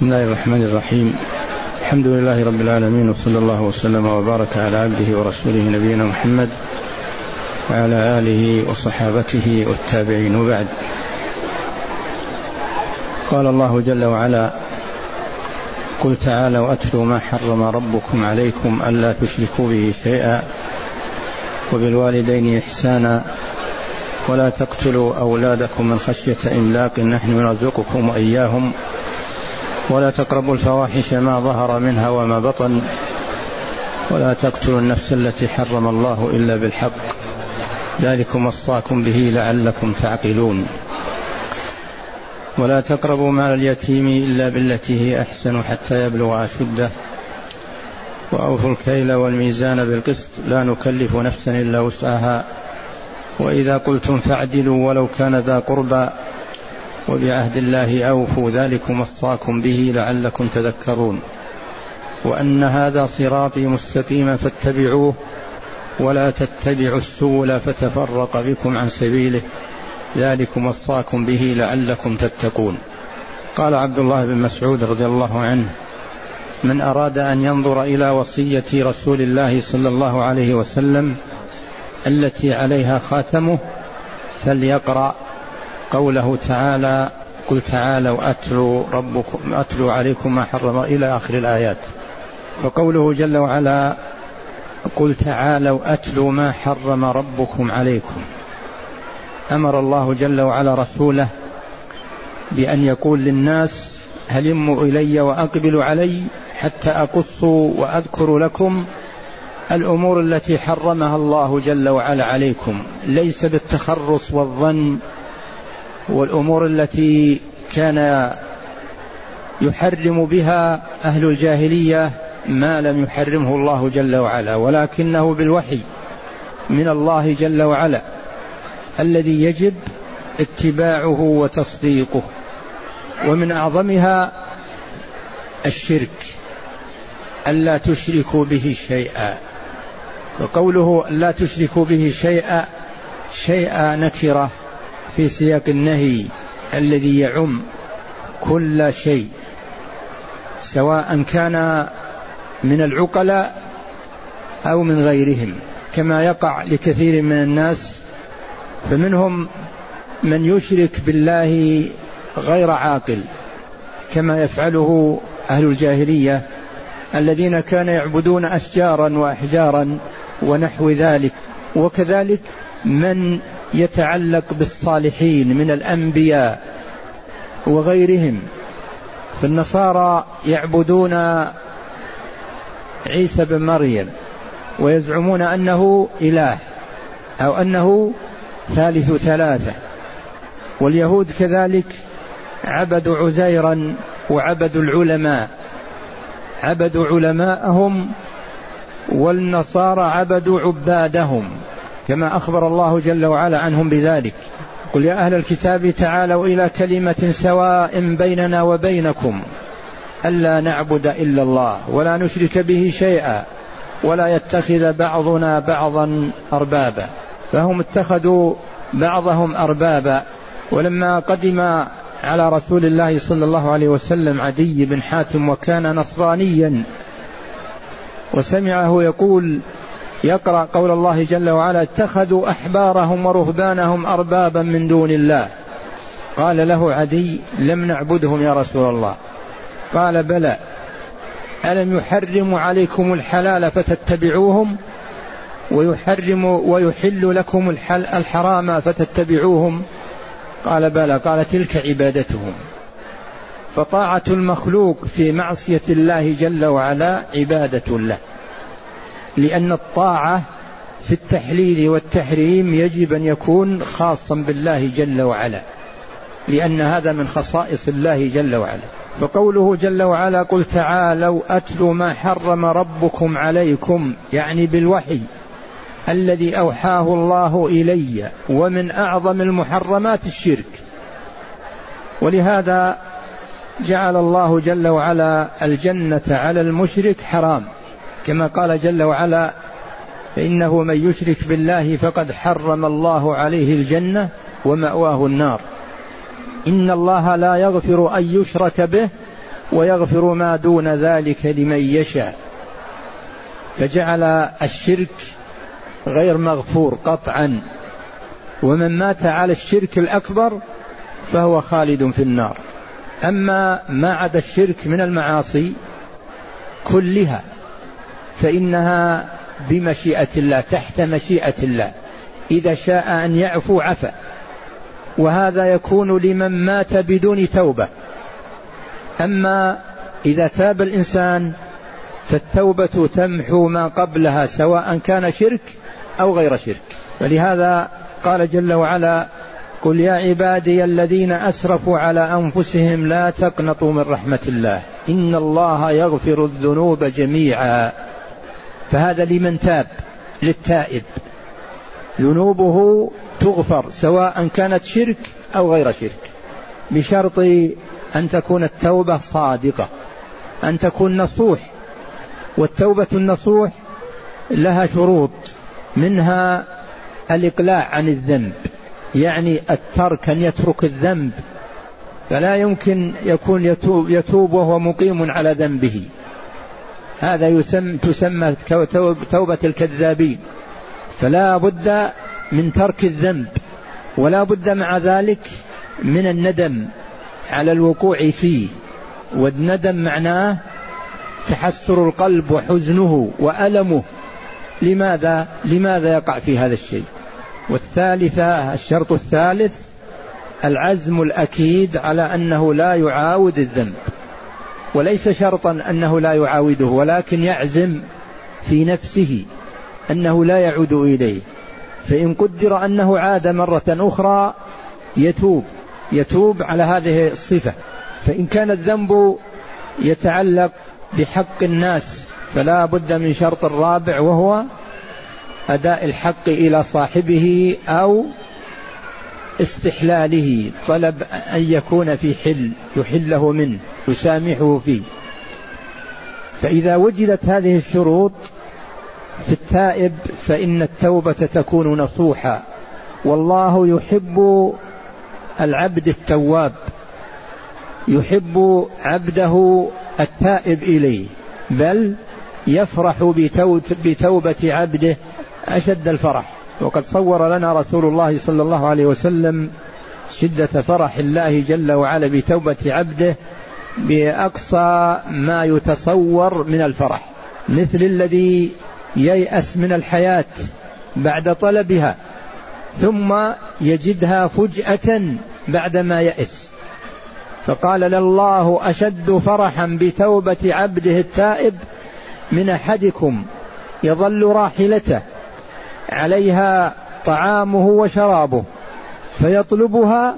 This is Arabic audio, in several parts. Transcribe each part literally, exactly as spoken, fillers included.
بسم الله الرحمن الرحيم. الحمد لله رب العالمين، وصلى الله وسلم وبارك على عبده ورسوله نبينا محمد وعلى آله وصحابته والتابعين، وبعد. قال الله جل وعلا: قل تعالوا أتلوا ما حرم ربكم عليكم ألا تشركوا به شيئا وبالوالدين إحسانا ولا تقتلوا أولادكم من خشية إملاق نحن نرزقكم وإياهم ولا تقربوا الفواحش ما ظهر منها وما بطن ولا تقتلوا النفس التي حرم الله إلا بالحق ذلكم وصاكم به لعلكم تعقلون ولا تقربوا مال اليتيم إلا بالتي هي أحسن حتى يبلغ أشده وأوفوا الكيل والميزان بالقسط لا نكلف نفسا إلا وسعها وإذا قلتم فاعدلوا ولو كان ذا قربى وبعهد الله أوفوا ذلكم وصاكم به لعلكم تذكرون وأن هذا صراطي مستقيما فاتبعوه ولا تتبعوا السبل فتفرق بكم عن سبيله ذلكم وصاكم به لعلكم تتقون. قال عبد الله بن مسعود رضي الله عنه: من أراد أن ينظر إلى وصية رسول الله صلى الله عليه وسلم التي عليها خاتمه فليقرأ قوله تعالى: قل تعالوا أتلوا ربكم أتلوا عليكم ما حرم إلى آخر الآيات. فقوله جل وعلا: قل تعالوا أتلوا ما حرم ربكم عليكم، أمر الله جل وعلا رسوله بأن يقول للناس: هلموا إلي وأقبلوا علي حتى أقص وأذكر لكم الأمور التي حرمها الله جل وعلا عليكم، ليس بالتخرص والظن والأمور التي كان يحرم بها أهل الجاهلية ما لم يحرمه الله جل وعلا، ولكنه بالوحي من الله جل وعلا الذي يجب اتباعه وتصديقه. ومن أعظمها الشرك، ألا تشركوا به شيئا. وقوله لا تشركوا به شيئا شيئا نكرة في سياق النهي الذي يعم كل شيء، سواء كان من العقلاء أو من غيرهم، كما يقع لكثير من الناس، فمنهم من يشرك بالله غير عاقل كما يفعله أهل الجاهلية الذين كانوا يعبدون أشجارا وأحجارا ونحو ذلك، وكذلك من يتعلق بالصالحين من الأنبياء وغيرهم. فالنصارى يعبدون عيسى بن مريم ويزعمون أنه إله أو أنه ثالث ثلاثة، واليهود كذلك عبدوا عزيرا وعبدوا العلماء عبدوا علماءهم، والنصارى عبدوا عبادهم كما أخبر الله جل وعلا عنهم بذلك: قل يا أهل الكتاب تعالوا إلى كلمة سواء بيننا وبينكم ألا نعبد إلا الله ولا نشرك به شيئا ولا يتخذ بعضنا بعضا أربابا. فهم اتخذوا بعضهم أربابا. ولما قدم على رسول الله صلى الله عليه وسلم عدي بن حاتم وكان نصرانيا وسمعه يقول يقرأ قول الله جل وعلا: اتخذوا أحبارهم ورهبانهم أربابا من دون الله، قال له عدي: لم نعبدهم يا رسول الله. قال: بلى، ألم يحرموا عليكم الحلال فتتبعوهم ويحرم ويحل لكم الحرام فتتبعوهم؟ قال: بلى. قال: تلك عبادتهم. فطاعة المخلوق في معصية الله جل وعلا عبادة له، لأن الطاعة في التحليل والتحريم يجب أن يكون خاصا بالله جل وعلا، لأن هذا من خصائص الله جل وعلا. فقوله جل وعلا: قل تعالوا أتلوا ما حرم ربكم عليكم، يعني بالوحي الذي أوحاه الله إلي، ومن أعظم المحرمات الشرك. ولهذا جعل الله جل وعلا الجنة على المشرك حرام، كما قال جل وعلا: فإنه من يشرك بالله فقد حرم الله عليه الجنة ومأواه النار إن الله لا يغفر أن يشرك به ويغفر ما دون ذلك لمن يشاء، فجعل الشرك غير مغفور قطعا، ومن مات على الشرك الأكبر فهو خالد في النار. أما ما عدا الشرك من المعاصي كلها فإنها بمشيئة الله، تحت مشيئة الله، إذا شاء أن يعفو عفا، وهذا يكون لمن مات بدون توبة. أما إذا تاب الإنسان فالتوبة تمحو ما قبلها سواء كان شرك أو غير شرك. فلهذا قال جل وعلا: قل يا عبادي الذين أسرفوا على أنفسهم لا تقنطوا من رحمة الله إن الله يغفر الذنوب جميعا. فهذا لمن تاب، للتائب ذنوبه تغفر سواء كانت شرك أو غير شرك، بشرط أن تكون التوبة صادقة، أن تكون نصوح. والتوبة النصوح لها شروط، منها الإقلاع عن الذنب، يعني الترك، أن يترك الذنب، فلا يمكن يكون يتوب, يتوب وهو مقيم على ذنبه، هذا يسمى تسمى توبة الكذابين. فلا بد من ترك الذنب، ولا بد مع ذلك من الندم على الوقوع فيه، والندم معناه تحسر القلب وحزنه وألمه، لماذا لماذا يقع في هذا الشيء. والثالثة، الشرط الثالث العزم الأكيد على أنه لا يعاود الذنب، وليس شرطا أنه لا يعاوده، ولكن يعزم في نفسه أنه لا يعود إليه. فإن قدر أنه عاد مرة أخرى يتوب يتوب على هذه الصفة. فإن كان الذنب يتعلق بحق الناس فلا بد من شرط الرابع، وهو أداء الحق إلى صاحبه أو استحلاله، طلب أن يكون في حل يحله منه يسامحه فيه. فإذا وجدت هذه الشروط في التائب فإن التوبة تكون نصوحا. والله يحب العبد التواب، يحب عبده التائب إليه، بل يفرح بتوبة عبده أشد الفرح. وقد صور لنا رسول الله صلى الله عليه وسلم شدة فرح الله جل وعلا بتوبة عبده بأقصى ما يتصور من الفرح، مثل الذي ييأس من الحياة بعد طلبها ثم يجدها فجأة بعدما يأس، فقال لله أشد فرحا بتوبة عبده التائب من أحدكم يظل راحلته عليها طعامه وشرابه فيطلبها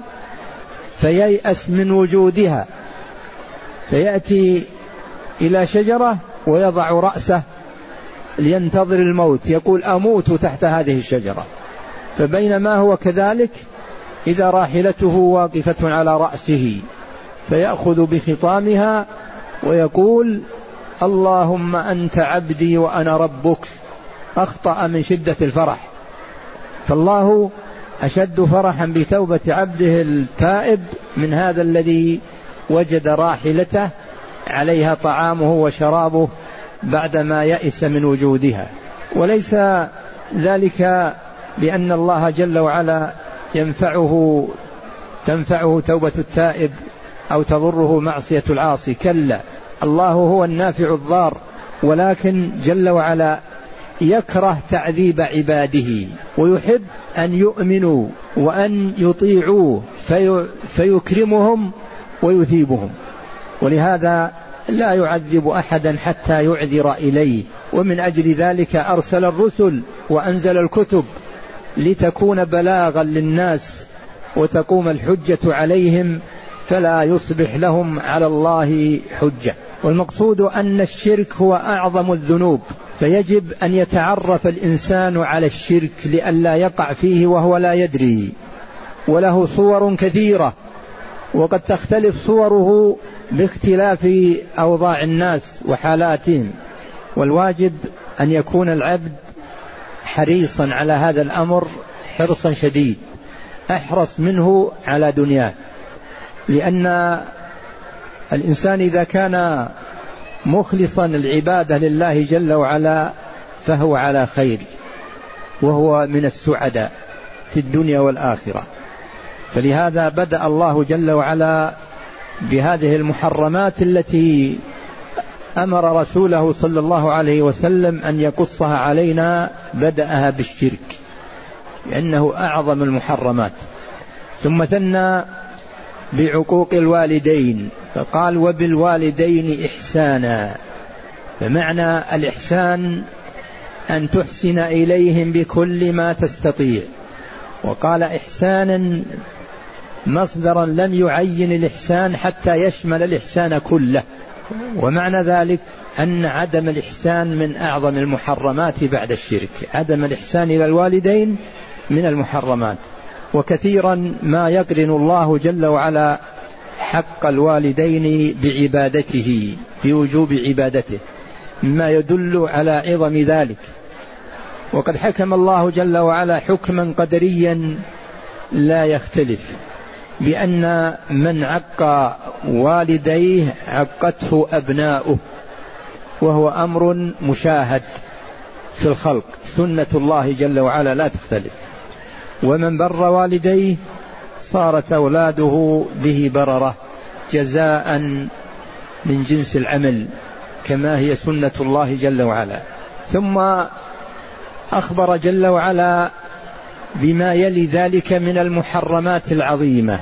فييأس من وجودها، فيأتي إلى شجرة ويضع رأسه لينتظر الموت، يقول أموت تحت هذه الشجرة، فبينما هو كذلك إذا راحلته واقفة على رأسه فيأخذ بخطامها ويقول اللهم أنت عبدي وأنا ربك، أخطأ من شدة الفرح. فالله أشد فرحا بتوبة عبده التائب من هذا الذي وجد راحلته عليها طعامه وشرابه بعدما يئس من وجودها. وليس ذلك بأن الله جل وعلا ينفعه تنفعه توبة التائب أو تضره معصية العاصي، كلا، الله هو النافع الضار، ولكن جل وعلا يكره تعذيب عباده ويحب أن يؤمنوا وأن يطيعوه في فيكرمهم ويثيبهم، ولهذا لا يعذب أحدا حتى يعذر إليه. ومن أجل ذلك أرسل الرسل وأنزل الكتب لتكون بلاغا للناس وتقوم الحجة عليهم فلا يصبح لهم على الله حجة. والمقصود أن الشرك هو أعظم الذنوب، فيجب أن يتعرف الإنسان على الشرك لئلا يقع فيه وهو لا يدري، وله صور كثيرة وقد تختلف صوره باختلاف أوضاع الناس وحالاتهم، والواجب أن يكون العبد حريصا على هذا الأمر حرصا شديد، أحرص منه على دنياه، لأن الإنسان إذا كان مخلصا العبادة لله جل وعلا فهو على خير، وهو من السعداء في الدنيا والآخرة. فلهذا بدأ الله جل وعلا بهذه المحرمات التي أمر رسوله صلى الله عليه وسلم أن يقصها علينا، بدأها بالشرك لأنه أعظم المحرمات، ثم ثنى بعقوق الوالدين فقال وبالوالدين إحسانا. فمعنى الإحسان أن تحسن إليهم بكل ما تستطيع، وقال إحسانا مصدرا لم يعين الإحسان حتى يشمل الإحسان كله. ومعنى ذلك أن عدم الإحسان من أعظم المحرمات بعد الشرك، عدم الإحسان إلى الوالدين من المحرمات. وكثيرا ما يقرن الله جل وعلا حق الوالدين بعبادته، بوجوب عبادته، مما يدل على عظم ذلك. وقد حكم الله جل وعلا حكما قدريا لا يختلف بأن من عق والديه عقته أبناؤه، وهو أمر مشاهد في الخلق، سنة الله جل وعلا لا تختلف. ومن بر والديه صارت أولاده به بررة جزاء من جنس العمل، كما هي سنة الله جل وعلا. ثم أخبر جل وعلا بما يلي ذلك من المحرمات العظيمة،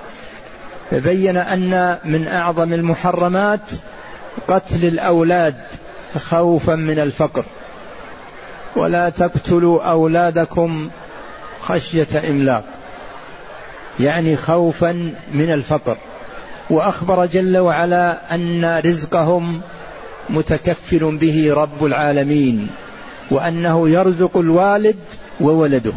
فبين أن من أعظم المحرمات قتل الأولاد خوفا من الفقر، ولا تقتلوا أولادكم خشية إملاق، يعني خوفا من الفقر. وأخبر جل وعلا أن رزقهم متكفل به رب العالمين، وأنه يرزق الوالد وولده،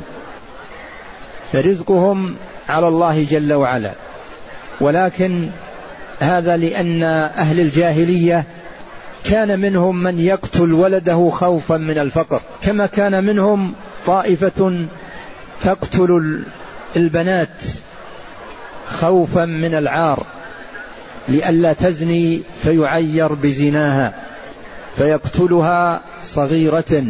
فرزقهم على الله جل وعلا. ولكن هذا لأن أهل الجاهلية كان منهم من يقتل ولده خوفا من الفقر، كما كان منهم طائفة تقتل البنات خوفا من العار لئلا تزني فيعير بزناها فيقتلها صغيرة.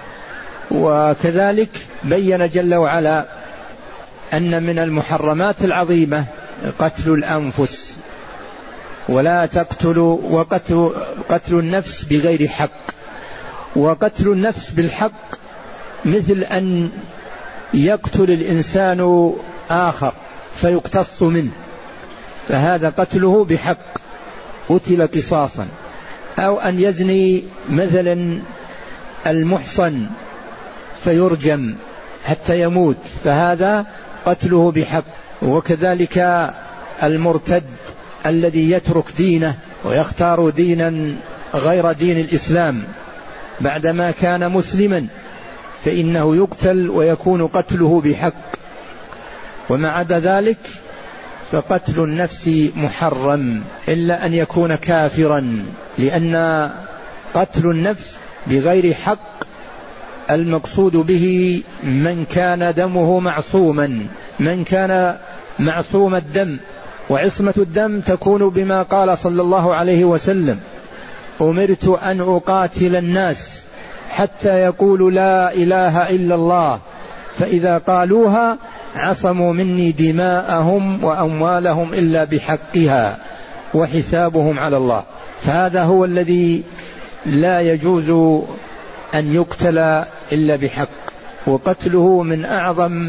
وكذلك بين جل وعلا أن من المحرمات العظيمة قتل الأنفس، ولا تقتلوا، وقتل قتل النفس بغير حق. وقتل النفس بالحق مثل أن يقتل الإنسان آخر فيقتص منه، فهذا قتله بحق قتل قصاصا. أو أن يزني مثلا المحصن فيرجم حتى يموت، فهذا قتله بحق. وكذلك المرتد الذي يترك دينه ويختار دينا غير دين الإسلام بعدما كان مسلما، فإنه يقتل ويكون قتله بحق. وما عدا ذلك فقتل النفس محرم إلا أن يكون كافرا، لأن قتل النفس بغير حق المقصود به من كان دمه معصوما، من كان معصوم الدم. وعصمة الدم تكون بما قال صلى الله عليه وسلم: أمرت أن أقاتل الناس حتى يقولوا لا إله إلا الله، فإذا قالوها عصموا مني دماءهم وأموالهم إلا بحقها وحسابهم على الله. فهذا هو الذي لا يجوز أن يقتل إلا بحق، وقتله من أعظم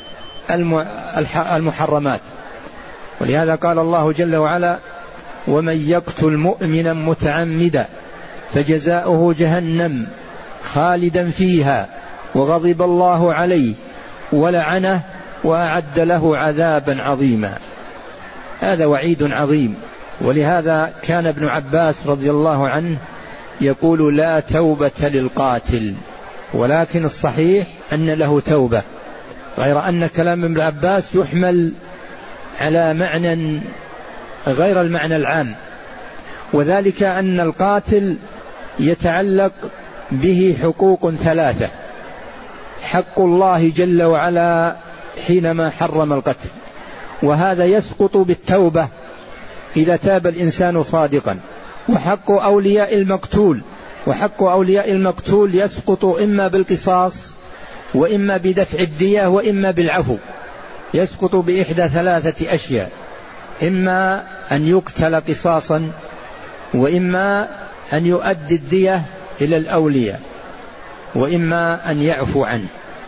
المحرمات. ولهذا قال الله جل وعلا: ومن يقتل مؤمنا متعمدا فجزاؤه جهنم خالدا فيها وغضب الله عليه ولعنه وأعد له عذابا عظيما. هذا وعيد عظيم. ولهذا كان ابن عباس رضي الله عنه يقول: لا توبة للقاتل، ولكن الصحيح أن له توبة، غير أن كلام ابن عباس يحمل على معنى غير المعنى العام، وذلك أن القاتل يتعلق به حقوق ثلاثة: حق الله جل وعلا حينما حرم القتل، وهذا يسقط بالتوبة إذا تاب الإنسان صادقا. وحق أولياء المقتول وحق أولياء المقتول يسقط إما بالقصاص وإما بدفع الدية وإما بالعفو، يسقط بإحدى ثلاثة أشياء: إما أن يقتل قصاصا، وإما أن يؤدي الدية إلى الأولياء، وإما أن يعفو عنه.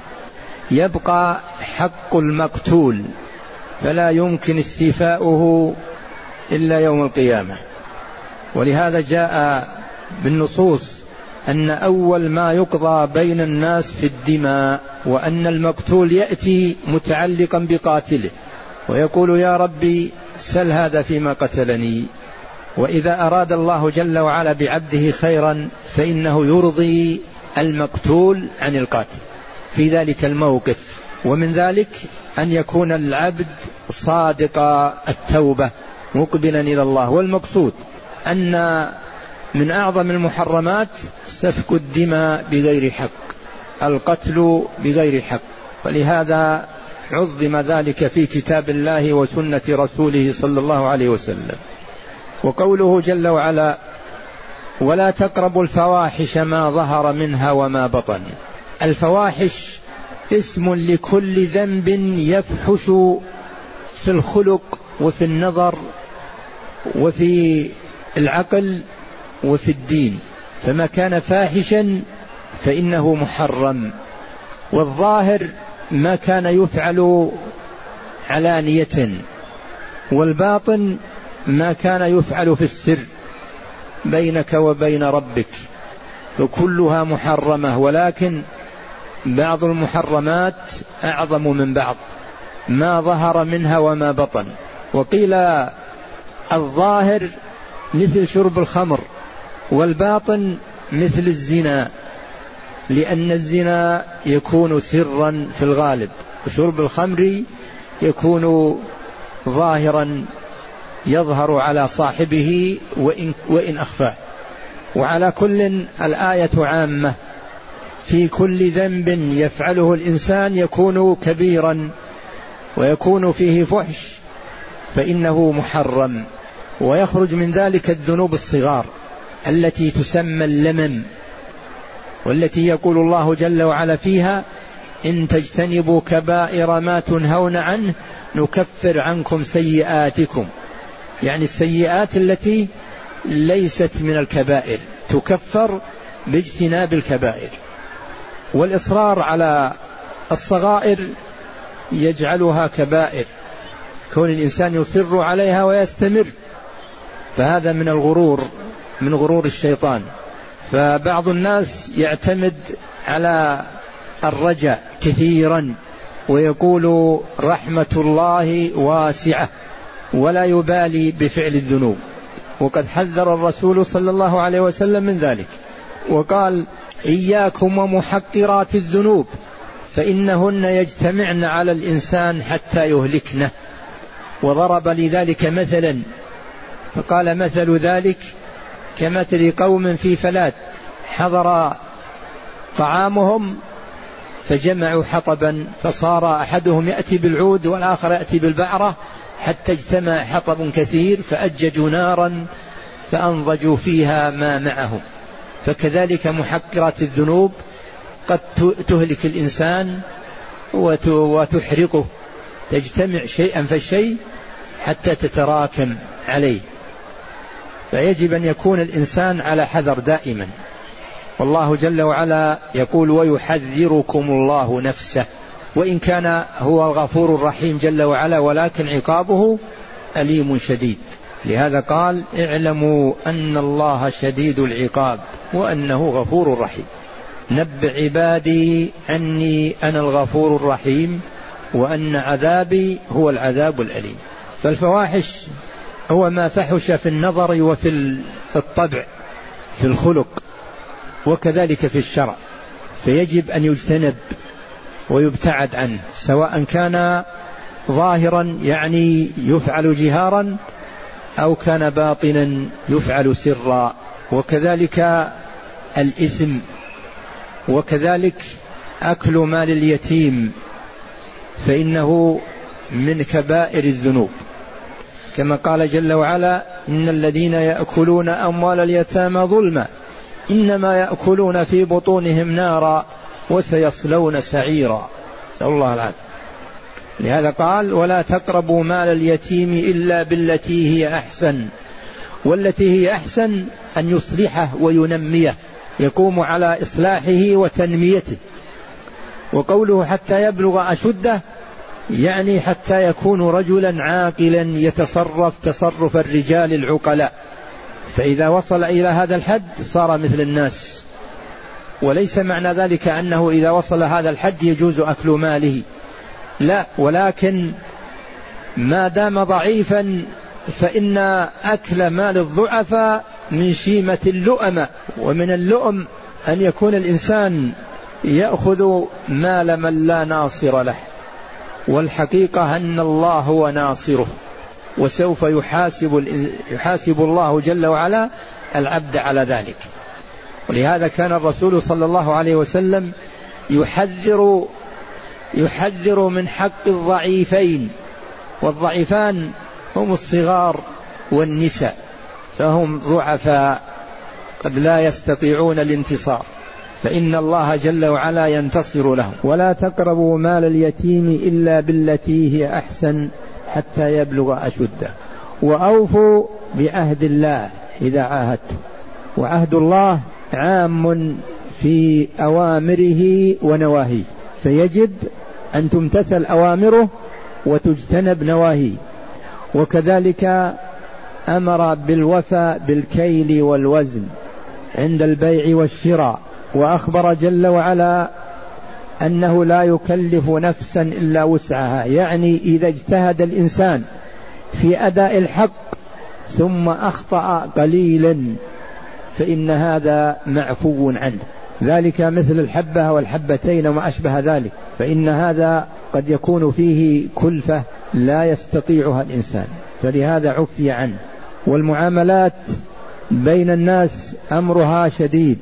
يبقى حق المقتول فلا يمكن استيفاؤه إلا يوم القيامة. ولهذا جاء بالنصوص أن أول ما يقضى بين الناس في الدماء، وأن المقتول يأتي متعلقا بقاتله ويقول: يا ربي سل هذا فيما قتلني. وإذا أراد الله جل وعلا بعبده خيرا فإنه يرضي المقتول عن القاتل في ذلك الموقف. ومن ذلك أن يكون العبد صادق التوبة مقبلا إلى الله. والمقصود أن من أعظم المحرمات سفك الدماء بغير حق، القتل بغير حق، ولهذا عظم ذلك في كتاب الله وسنة رسوله صلى الله عليه وسلم. وقوله جل وعلا: ولا تقربوا الفواحش ما ظهر منها وما بطن. الفواحش اسم لكل ذنب يفحش في الخلق وفي النظر وفي العقل وفي الدين، فما كان فاحشا فإنه محرم. والظاهر ما كان يفعل علانية، والباطن ما كان يفعل في السر بينك وبين ربك، وكلها محرمة. ولكن بعض المحرمات أعظم من بعض، ما ظهر منها وما بطن. وقيل الظاهر مثل شرب الخمر، والباطن مثل الزنا، لأن الزنا يكون سرا في الغالب، وشرب الخمر يكون ظاهرا يظهر على صاحبه وإن, وإن أخفاه. وعلى كل الآية عامة في كل ذنب يفعله الإنسان يكون كبيرا ويكون فيه فحش فإنه محرم. ويخرج من ذلك الذنوب الصغار التي تسمى اللمم، والتي يقول الله جل وعلا فيها: إن تجتنبوا كبائر ما تنهون عنه نكفر عنكم سيئاتكم. يعني السيئات التي ليست من الكبائر تكفر باجتناب الكبائر. والإصرار على الصغائر يجعلها كبائر، كون الإنسان يصر عليها ويستمر، فهذا من الغرور، من غرور الشيطان. فبعض الناس يعتمد على الرجاء كثيرا ويقول رحمة الله واسعة ولا يبالي بفعل الذنوب، وقد حذر الرسول صلى الله عليه وسلم من ذلك وقال: إياكم ومحقرات الذنوب فإنهن يجتمعن على الإنسان حتى يهلكنه. وضرب لذلك مثلا فقال: مثل ذلك كمثل قوم في فلات حضر طعامهم فجمعوا حطبا، فصار أحدهم يأتي بالعود والآخر يأتي بالبعرة حتى اجتمع حطب كثير، فأججوا نارا فأنضجوا فيها ما معهم. فكذلك محقرات الذنوب قد تهلك الإنسان وتحرقه، تجتمع شيئا فالشيء حتى تتراكم عليه. فيجب أن يكون الإنسان على حذر دائما. والله جل وعلا يقول: ويحذركم الله نفسه، وإن كان هو الغفور الرحيم جل وعلا ولكن عقابه أليم شديد. لهذا قال: اعلموا أن الله شديد العقاب وأنه غفور رحيم. نبئ عبادي أني أنا الغفور الرحيم وأن عذابي هو العذاب الأليم. فالفواحش هو ما فحش في النظر وفي الطبع في الخلق وكذلك في الشرع، فيجب أن يجتنب ويبتعد عنه، سواء كان ظاهرا يعني يفعل جهارا أو كان باطنا يفعل سرا. وكذلك الإثم، وكذلك أكل مال اليتيم فإنه من كبائر الذنوب. كما قال جل وعلا: إن الذين يأكلون أموال اليتامى ظلما إنما يأكلون في بطونهم نارا وسيصلون سعيرا. نسأل الله العافية. لهذا قال: ولا تقربوا مال اليتيم إلا بالتي هي أحسن، والتي هي أحسن أن يصلحه وينميه، يقوم على إصلاحه وتنميته. وقوله حتى يبلغ أشده يعني حتى يكون رجلا عاقلا يتصرف تصرف الرجال العقلاء، فإذا وصل إلى هذا الحد صار مثل الناس. وليس معنى ذلك أنه إذا وصل هذا الحد يجوز أكل ماله، لا، ولكن ما دام ضعيفا فإن أكل مال الضعفاء من شيمة اللؤم، ومن اللؤم أن يكون الإنسان يأخذ مال من لا ناصر له، والحقيقة أن الله هو ناصره، وسوف يحاسب, يحاسب الله جل وعلا العبد على ذلك. ولهذا كان الرسول صلى الله عليه وسلم يحذر يحذر من حق الضعيفين، والضعيفان هم الصغار والنساء، فهم ضعفاء قد لا يستطيعون الانتصار، فإن الله جل وعلا ينتصر لهم. ولا تقربوا مال اليتيم إلا بالتي هي أحسن حتى يبلغ أشده، وأوفوا بعهد الله إذا عاهدتم. وعهد الله عام في أوامره ونواهيه، فيجب أن تمتثل أوامره وتجتنب نواهيه. وكذلك أمر بالوفاء بالكيل والوزن عند البيع والشراء، وأخبر جل وعلا أنه لا يكلف نفسا إلا وسعها، يعني إذا اجتهد الإنسان في أداء الحق ثم أخطأ قليلا فإن هذا معفو عنه، ذلك مثل الحبة والحبتين وما أشبه ذلك، فإن هذا قد يكون فيه كلفة لا يستطيعها الإنسان، فلهذا عفي عنه. والمعاملات بين الناس أمرها شديد،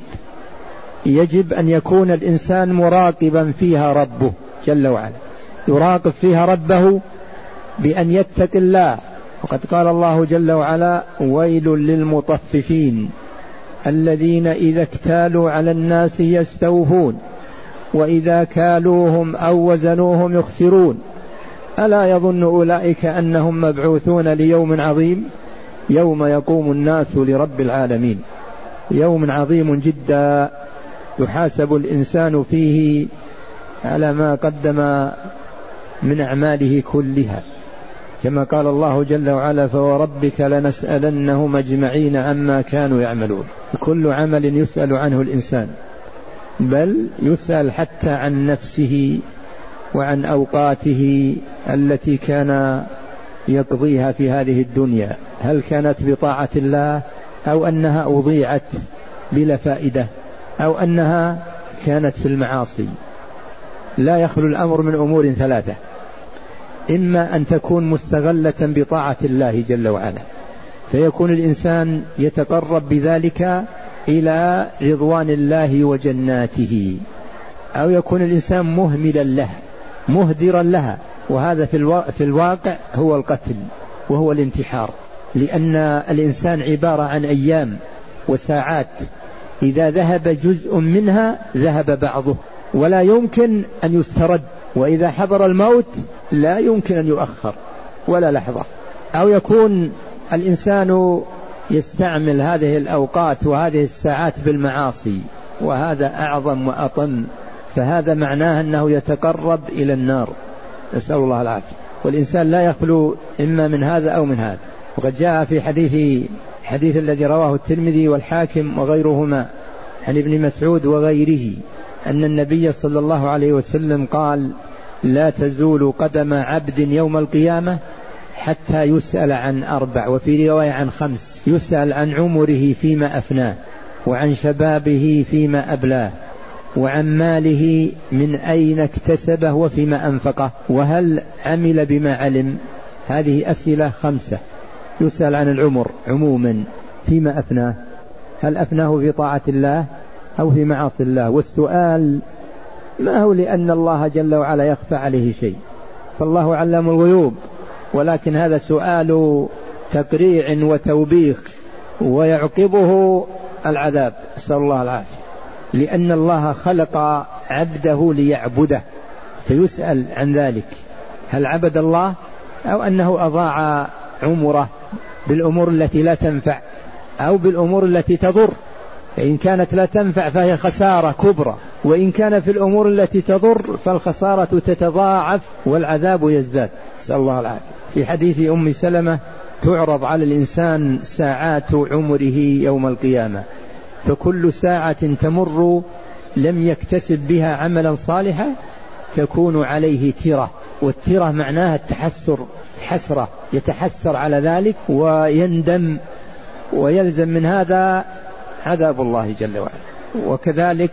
يجب أن يكون الإنسان مراقبا فيها ربه جل وعلا، يراقب فيها ربه بأن يتق الله. وقد قال الله جل وعلا: ويل للمطففين الذين إذا اكتالوا على الناس يستوفون وإذا كالوهم أو وزنوهم يخسرون ألا يظن أولئك أنهم مبعوثون ليوم عظيم يوم يقوم الناس لرب العالمين. يوم عظيم جدا يحاسب الإنسان فيه على ما قدم من أعماله كلها، كما قال الله جل وعلا: فوربك لنسألنهم أجمعين عما كانوا يعملون. كل عمل يسأل عنه الإنسان، بل يسأل حتى عن نفسه وعن أوقاته التي كان يقضيها في هذه الدنيا، هل كانت بطاعة الله أو أنها أضيعت بلا فائدة أو أنها كانت في المعاصي. لا يخلو الأمر من أمور ثلاثة: إما أن تكون مستغلة بطاعة الله جل وعلا فيكون الإنسان يتقرب بذلك إلى رضوان الله وجناته، أو يكون الإنسان مهملا لها مهدرا لها، وهذا في الواقع هو القتل وهو الانتحار، لأن الإنسان عبارة عن أيام وساعات، إذا ذهب جزء منها ذهب بعضه ولا يمكن أن يسترد، وإذا حضر الموت لا يمكن أن يؤخر ولا لحظة. أو يكون الإنسان يستعمل هذه الأوقات وهذه الساعات بالمعاصي، وهذا أعظم وأطم، فهذا معناه أنه يتقرب إلى النار، نسأل الله العافية. والإنسان لا يخلو إما من هذا أو من هذا. وقد جاء في حديث حديث الذي رواه الترمذي والحاكم وغيرهما عن ابن مسعود وغيره أن النبي صلى الله عليه وسلم قال: لا تزول قدم عبد يوم القيامة حتى يسأل عن أربع، وفي رواية عن خمس: يسأل عن عمره فيما أفناه، وعن شبابه فيما أبلاه، وعن ماله من أين اكتسبه وفيما أنفقه، وهل عمل بما علم. هذه أسئلة خمسة. يسأل عن العمر عموما فيما أفناه، هل أفناه في طاعة الله أو في معاصي الله. والسؤال ما هو لأن الله جل وعلا يخفى عليه شيء، فالله علام الغيوب، ولكن هذا سؤال تقريع وتوبيخ ويعقبه العذاب، نسأل الله العافية، لأن الله خلق عبده ليعبده فيسأل عن ذلك، هل عبد الله أو أنه أضاع عمره بالأمور التي لا تنفع أو بالأمور التي تضر؟ فإن كانت لا تنفع فهي خسارة كبرى، وإن كان في الأمور التي تضر فالخسارة تتضاعف والعذاب يزداد، نسأل الله العافية. في حديث أم سلمة تعرض على الإنسان ساعات عمره يوم القيامة، فكل ساعة تمر لم يكتسب بها عملا صالحا تكون عليه ترة، والترة معناها التحسر، حسرة، يتحسر على ذلك ويندم، ويلزم من هذا عذاب الله جل وعلا. وكذلك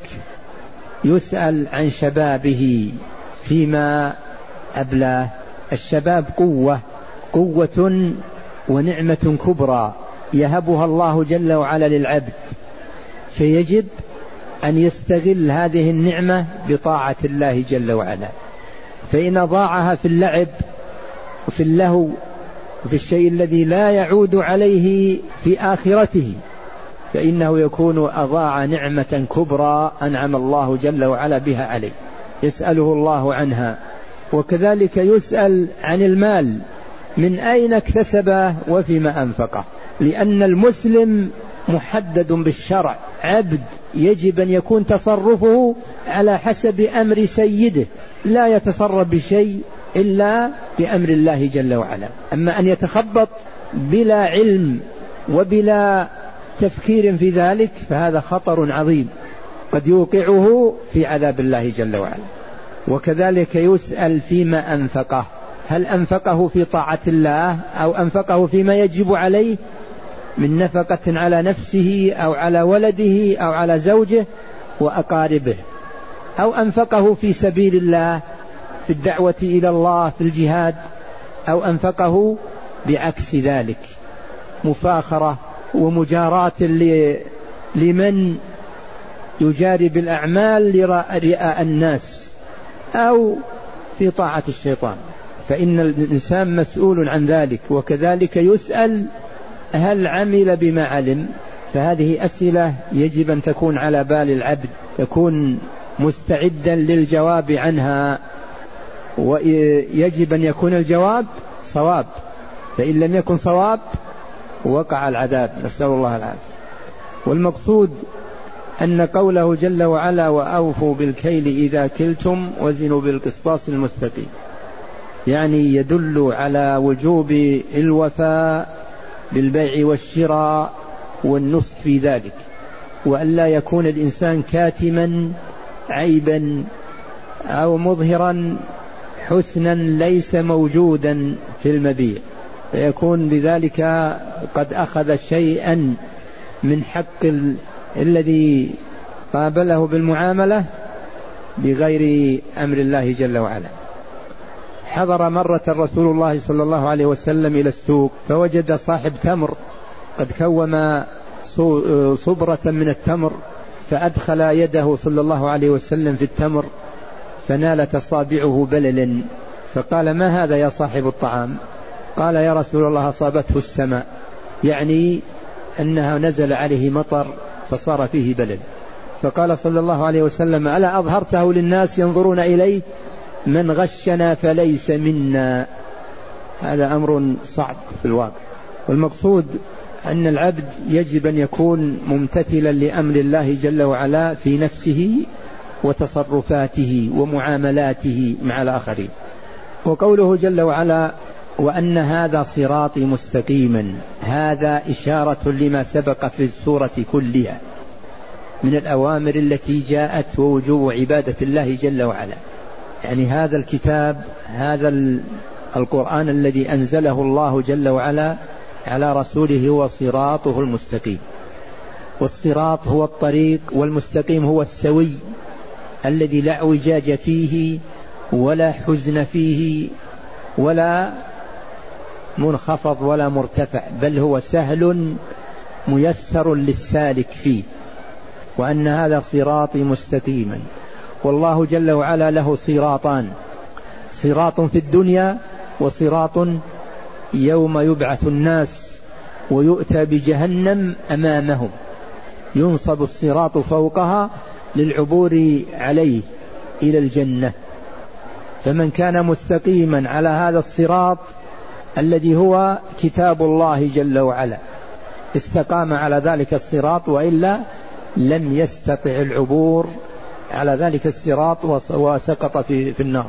يسأل عن شبابه فيما أبلاه. الشباب قوة قوة ونعمة كبرى يهبها الله جل وعلا للعبد، فيجب أن يستغل هذه النعمة بطاعة الله جل وعلا، فإن أضاعها في اللعب وفي اللهو وفي الشيء الذي لا يعود عليه في آخرته فإنه يكون أضاع نعمة كبرى أنعم الله جل وعلا بها عليه، يسأله الله عنها. وكذلك يسأل عن المال، من أين اكتسبه وفيما أنفقه، لأن المسلم محدد بالشرع، عبد يجب أن يكون تصرفه على حسب أمر سيده، لا يتصرف بشيء إلا بأمر الله جل وعلا. أما أن يتخبط بلا علم وبلا تفكير في ذلك فهذا خطر عظيم قد يوقعه في عذاب الله جل وعلا. وكذلك يسأل فيما أنفقه، هل أنفقه في طاعة الله أو أنفقه فيما يجب عليه من نفقة على نفسه أو على ولده أو على زوجه وأقاربه، أو أنفقه في سبيل الله في الدعوة إلى الله في الجهاد، أو أنفقه بعكس ذلك مفاخرة ومجاراة لمن يجاري بالأعمال لرئاء الناس أو في طاعة الشيطان، فإن الإنسان مسؤول عن ذلك. وكذلك يسأل هل عمل بما علم، فهذه أسئلة يجب أن تكون على بال العبد، يكون مستعدا للجواب عنها، ويجب أن يكون الجواب صواب، فإن لم يكن صواب وقع العذاب، نسأل الله العافية. والمقصود أن قوله جل وعلا وأوفوا بالكيل إذا كلتم وزنوا بالقسطاس المستقيم، يعني يدل على وجوب الوفاء بالبيع والشراء والنصح في ذلك، وأن لا يكون الإنسان كاتما عيبا أو مظهرا حسنا ليس موجودا في المبيع، فيكون بذلك قد أخذ شيئا من حق ال... الذي قابله بالمعاملة بغير أمر الله جل وعلا. حضر مرة رسول الله صلى الله عليه وسلم إلى السوق فوجد صاحب تمر قد كوم صبرة من التمر، فأدخل يده صلى الله عليه وسلم في التمر فنالت أصابعه بللا، فقال ما هذا يا صاحب الطعام؟ قال يا رسول الله أصابته السماء، يعني أنها نزل عليه مطر فصار فيه بلل. فقال صلى الله عليه وسلم ألا أظهرته للناس ينظرون إليه؟ من غشنا فليس منا. هذا أمر صعب في الواقع. والمقصود أن العبد يجب أن يكون ممتثلا لأمر الله جل وعلا في نفسه وتصرفاته ومعاملاته مع الآخرين. وقوله جل وعلا وأن هذا صراطي مستقيما، هذا إشارة لما سبق في السورة كلها من الأوامر التي جاءت ووجوب عبادة الله جل وعلا، يعني هذا الكتاب، هذا القرآن الذي أنزله الله جل وعلا على رسوله هو صراطه المستقيم، والصراط هو الطريق، والمستقيم هو السوي الذي لا اعوجاج فيه ولا حزن فيه ولا منخفض ولا مرتفع، بل هو سهل ميسر للسالك فيه. وأن هذا صراطي مستقيما، والله جل وعلا له صراطان، صراط في الدنيا وصراط يوم يبعث الناس ويؤتى بجهنم أمامهم، ينصب الصراط فوقها للعبور عليه إلى الجنة. فمن كان مستقيما على هذا الصراط الذي هو كتاب الله جل وعلا استقام على ذلك الصراط، وإلا لم يستطع العبور على ذلك الصراط وسقط في, في النار.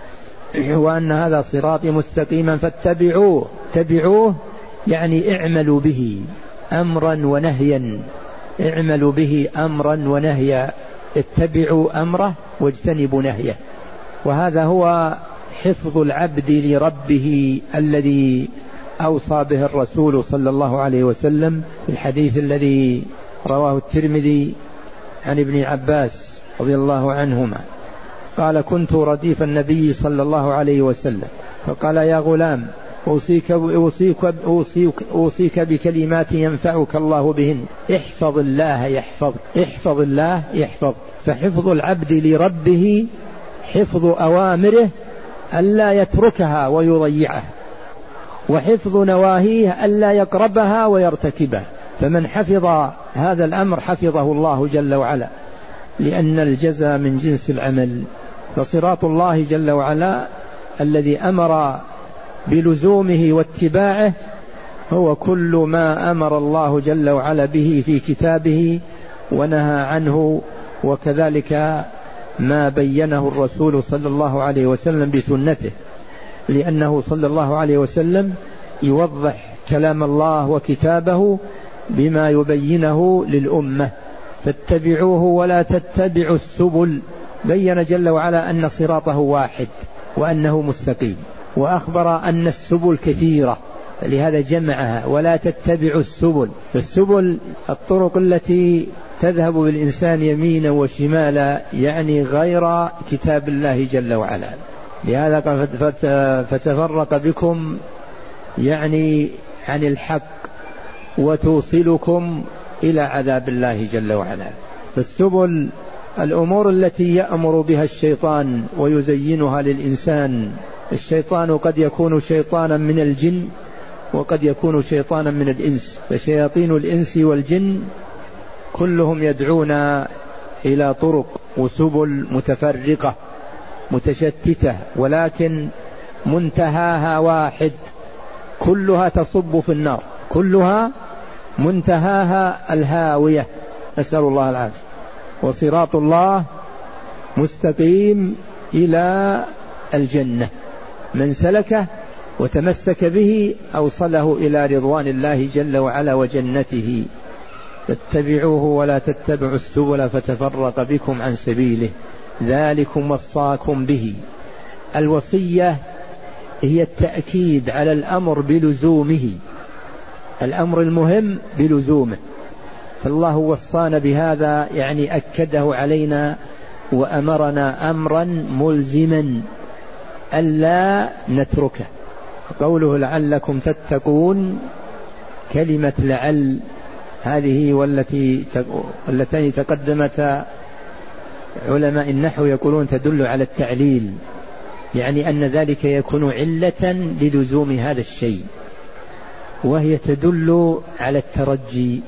وأن هذا صراطي مستقيما فاتبعوه، تبعوه يعني اعملوا به أمرا ونهيا، اعملوا به أمرا ونهيا، اتبعوا أمره واجتنبوا نهيه. وهذا هو حفظ العبد لربه الذي أوصى به الرسول صلى الله عليه وسلم في الحديث الذي رواه الترمذي عن ابن عباس رضي الله عنهما قال: كنت رديف النبي صلى الله عليه وسلم فقال: يا غلام أوصيك, أوصيك, أوصيك, أوصيك بكلمات ينفعك الله بهن، احفظ الله يحفظ، احفظ الله يحفظ. فحفظ العبد لربه حفظ أوامره ألا يتركها ويضيعها، وحفظ نواهيه ألا يقربها ويرتكبها. فمن حفظ هذا الأمر حفظه الله جل وعلا، لأن الجزاء من جنس العمل. فصراط الله جل وعلا الذي أمر بلزومه واتباعه هو كل ما أمر الله جل وعلا به في كتابه ونهى عنه، وكذلك ما بينه الرسول صلى الله عليه وسلم بسنته، لأنه صلى الله عليه وسلم يوضح كلام الله وكتابه بما يبينه للأمة. فاتبعوه ولا تتبعوا السبل، بين جل وعلا أن صراطه واحد وأنه مستقيم، وأخبر أن السبل كثيرة، لهذا جمعها ولا تتبعوا السبل. السبل الطرق التي تذهب بالإنسان يمينا وشمالا، يعني غير كتاب الله جل وعلا. لهذا قال: فتفرق بكم يعني عن الحق وتوصلكم إلى عذاب الله جل وعلا. فالسبل الأمور التي يأمر بها الشيطان ويزينها للإنسان. الشيطان قد يكون شيطانا من الجن وقد يكون شيطانا من الإنس، فشياطين الإنس والجن كلهم يدعون إلى طرق وسبل متفرقة متشتتة، ولكن منتهاها واحد، كلها تصب في النار، كلها منتهاها الهاوية، نسأل الله العافية. وصراط الله مستقيم إلى الجنة، من سلكه وتمسك به أوصله إلى رضوان الله جل وعلا وجنته. فاتبعوه ولا تتبعوا السبل فتفرق بكم عن سبيله، ذلكم وصاكم به. الوصية هي التأكيد على الأمر بلزومه، الأمر المهم بلزومه. فالله وصانا بهذا، يعني أكده علينا وأمرنا أمرا ملزما ألا نتركه. قوله لعلكم تتقون، كلمة لعل هذه والتي والتي تقدمت علماء النحو يقولون تدل على التعليل، يعني أن ذلك يكون علة للزوم هذا الشيء، وهي تدل على الترجي.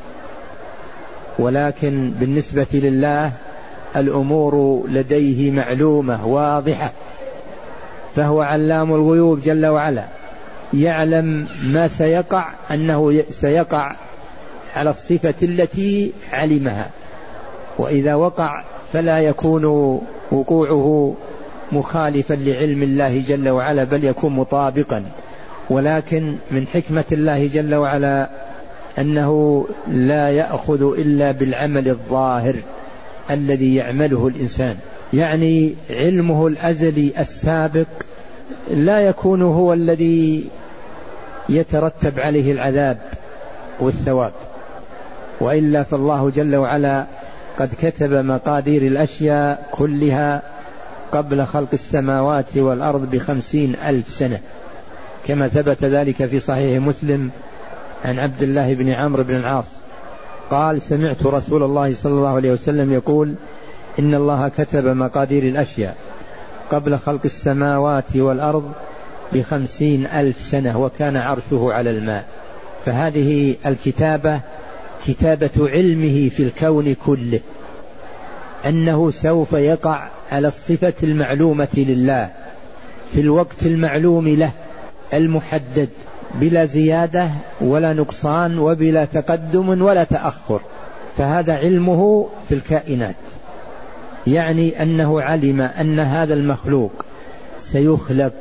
ولكن بالنسبة لله الأمور لديه معلومة واضحة، فهو علام الغيوب جل وعلا، يعلم ما سيقع أنه سيقع على الصفة التي علمها، وإذا وقع فلا يكون وقوعه مخالفا لعلم الله جل وعلا، بل يكون مطابقا. ولكن من حكمة الله جل وعلا أنه لا يأخذ إلا بالعمل الظاهر الذي يعمله الإنسان، يعني علمه الأزلي السابق لا يكون هو الذي يترتب عليه العذاب والثواب، وإلا فالله جل وعلا قد كتب مقادير الأشياء كلها قبل خلق السماوات والأرض بخمسين ألف سنة، كما ثبت ذلك في صحيح مسلم عن عبد الله بن عمرو بن العاص قال: سمعت رسول الله صلى الله عليه وسلم يقول: إن الله كتب مقادير الأشياء قبل خلق السماوات والأرض بخمسين ألف سنة وكان عرشه على الماء. فهذه الكتابة كتابة علمه في الكون كله، أنه سوف يقع على الصفة المعلومة لله في الوقت المعلوم له المحدد، بلا زيادة ولا نقصان وبلا تقدم ولا تأخر. فهذا علمه في الكائنات، يعني أنه علم أن هذا المخلوق سيخلق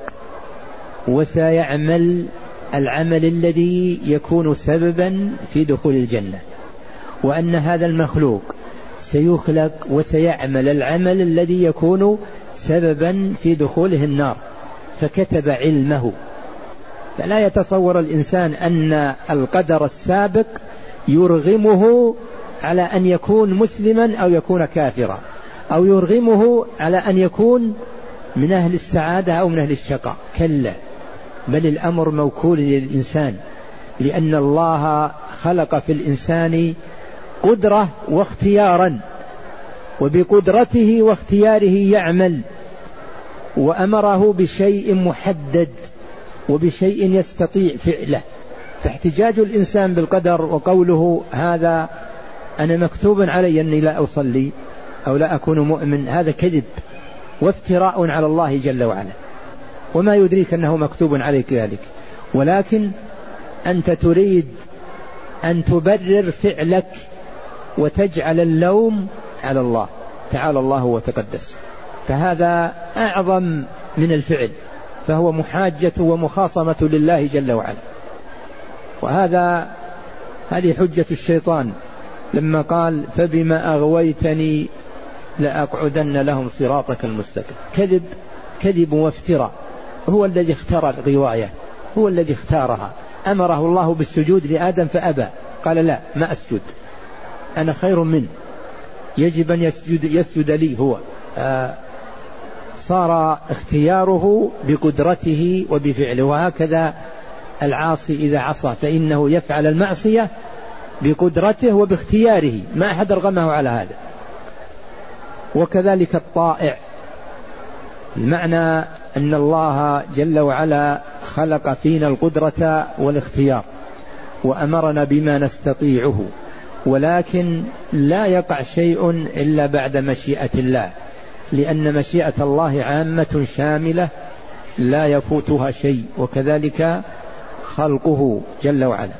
وسيعمل العمل الذي يكون سببا في دخول الجنة، وأن هذا المخلوق سيخلق وسيعمل العمل الذي يكون سببا في دخوله النار، فكتب علمه. فلا يتصور الإنسان أن القدر السابق يرغمه على أن يكون مسلما أو يكون كافرا، أو يرغمه على أن يكون من أهل السعادة أو من أهل الشقاء. كلا، بل الأمر موكول للإنسان، لأن الله خلق في الإنسان قدرة واختيارا، وبقدرته واختياره يعمل، وأمره بشيء محدد وبشيء يستطيع فعله. فاحتجاج الإنسان بالقدر وقوله هذا أنا مكتوب علي أني لا أصلي أو لا أكون مؤمن، هذا كذب وافتراء على الله جل وعلا، وما يدريك أنه مكتوب عليك ذلك. ولكن أنت تريد أن تبرر فعلك وتجعل اللوم على الله تعالى الله وتقدس، فهذا أعظم من الفعل، فهو محاجة ومخاصمة لله جل وعلا. وهذا هذه حجة الشيطان لما قال فبما أغويتني لأقعدن لهم صراطك المستقيم. كذب كذب وافتراء. هو الذي اختار الغواية، هو الذي اختارها. أمره الله بالسجود لآدم فأبى، قال لا ما أسجد، أنا خير منه، يجب أن يسجد, يسجد لي هو. آه صار اختياره بقدرته وبفعله. وهكذا العاصي إذا عصى فإنه يفعل المعصية بقدرته وباختياره، ما أحد رغمه على هذا. وكذلك الطائع، المعنى أن الله جل وعلا خلق فينا القدرة والاختيار وأمرنا بما نستطيعه، ولكن لا يقع شيء إلا بعد مشيئة الله، لأن مشيئة الله عامة شاملة لا يفوتها شيء، وكذلك خلقه جل وعلا.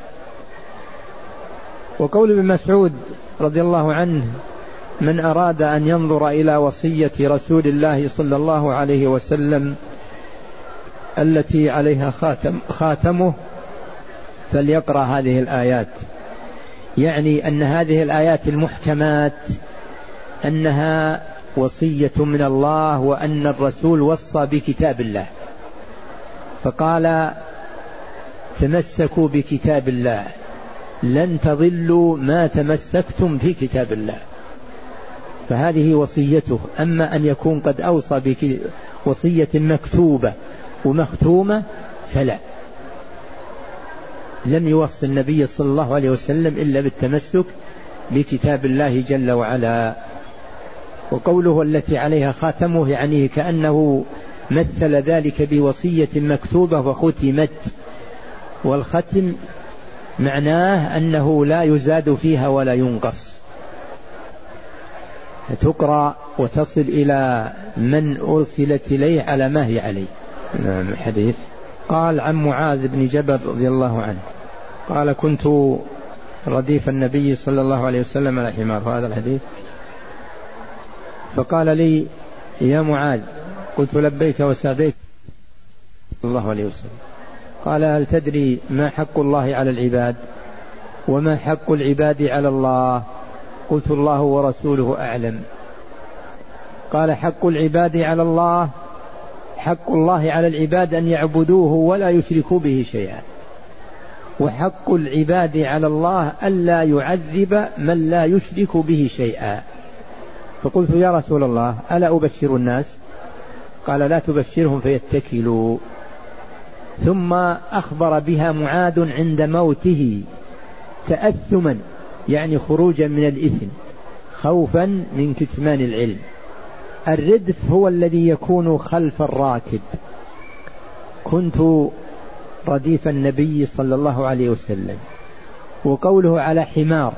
وقول ابن مسعود رضي الله عنه من أراد أن ينظر إلى وصية رسول الله صلى الله عليه وسلم التي عليها خاتم خاتمه فليقرأ هذه الآيات، يعني أن هذه الآيات المحكمات أنها وصية من الله، وأن الرسول وصى بكتاب الله، فقال تمسكوا بكتاب الله لن تضلوا ما تمسكتم في كتاب الله. فهذه وصيته. أما أن يكون قد أوصى بوصية مكتوبة ومختومة فلا، لم يوصي النبي صلى الله عليه وسلم إلا بالتمسك بكتاب الله جل وعلا. وقوله التي عليها خاتمه يعني كأنه مثل ذلك بوصية مكتوبة وختمت، والختم معناه أنه لا يزاد فيها ولا ينقص، تقرأ وتصل إلى من أرسلت إليه على ما هي عليه. نعم. الحديث قال عن معاذ بن جبل رضي الله عنه قال كنت رديف النبي صلى الله عليه وسلم على حمار، هذا الحديث. فقال لي يا معاذ، قلت لبيك وسعديك صلى الله عليه وسلم. قال هل تدري ما حق الله على العباد وما حق العباد على الله؟ قلت الله ورسوله أعلم. قال حق العباد على الله، حق الله على العباد أن يعبدوه ولا يشركوا به شيئا، وحق العباد على الله ألا يعذب من لا يشرك به شيئا. فقلت يا رسول الله ألا أبشر الناس؟ قال لا تبشرهم فيتكلوا. ثم أخبر بها معاذ عند موته تأثما، يعني خروجا من الإثم، خوفا من كتمان العلم. الردف هو الذي يكون خلف الراكب، كنت رديف النبي صلى الله عليه وسلم. وقوله على حمار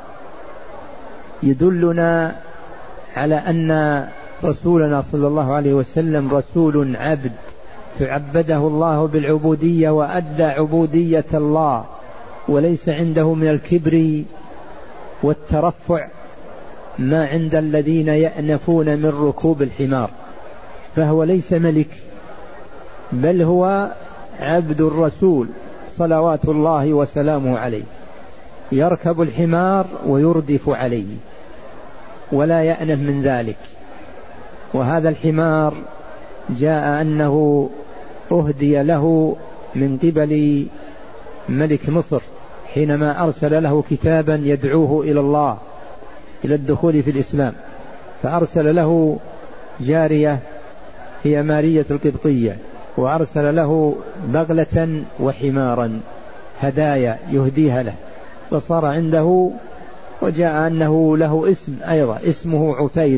يدلنا على أن رسولنا صلى الله عليه وسلم رسول عبد، تعبده الله بالعبودية وأدى عبودية الله، وليس عنده من الكبر والترفع ما عند الذين يأنفون من ركوب الحمار، فهو ليس ملك، بل هو عبد الرسول صلوات الله وسلامه عليه، يركب الحمار ويردف عليه ولا يأنف من ذلك. وهذا الحمار جاء أنه أهدي له من قبل ملك مصر حينما أرسل له كتابا يدعوه إلى الله، إلى الدخول في الإسلام، فأرسل له جارية هي مارية القبطية، وأرسل له بغلة وحمارا هدايا يهديها له، فصار عنده. وجاء أنه له اسم أيضا اسمه عفير،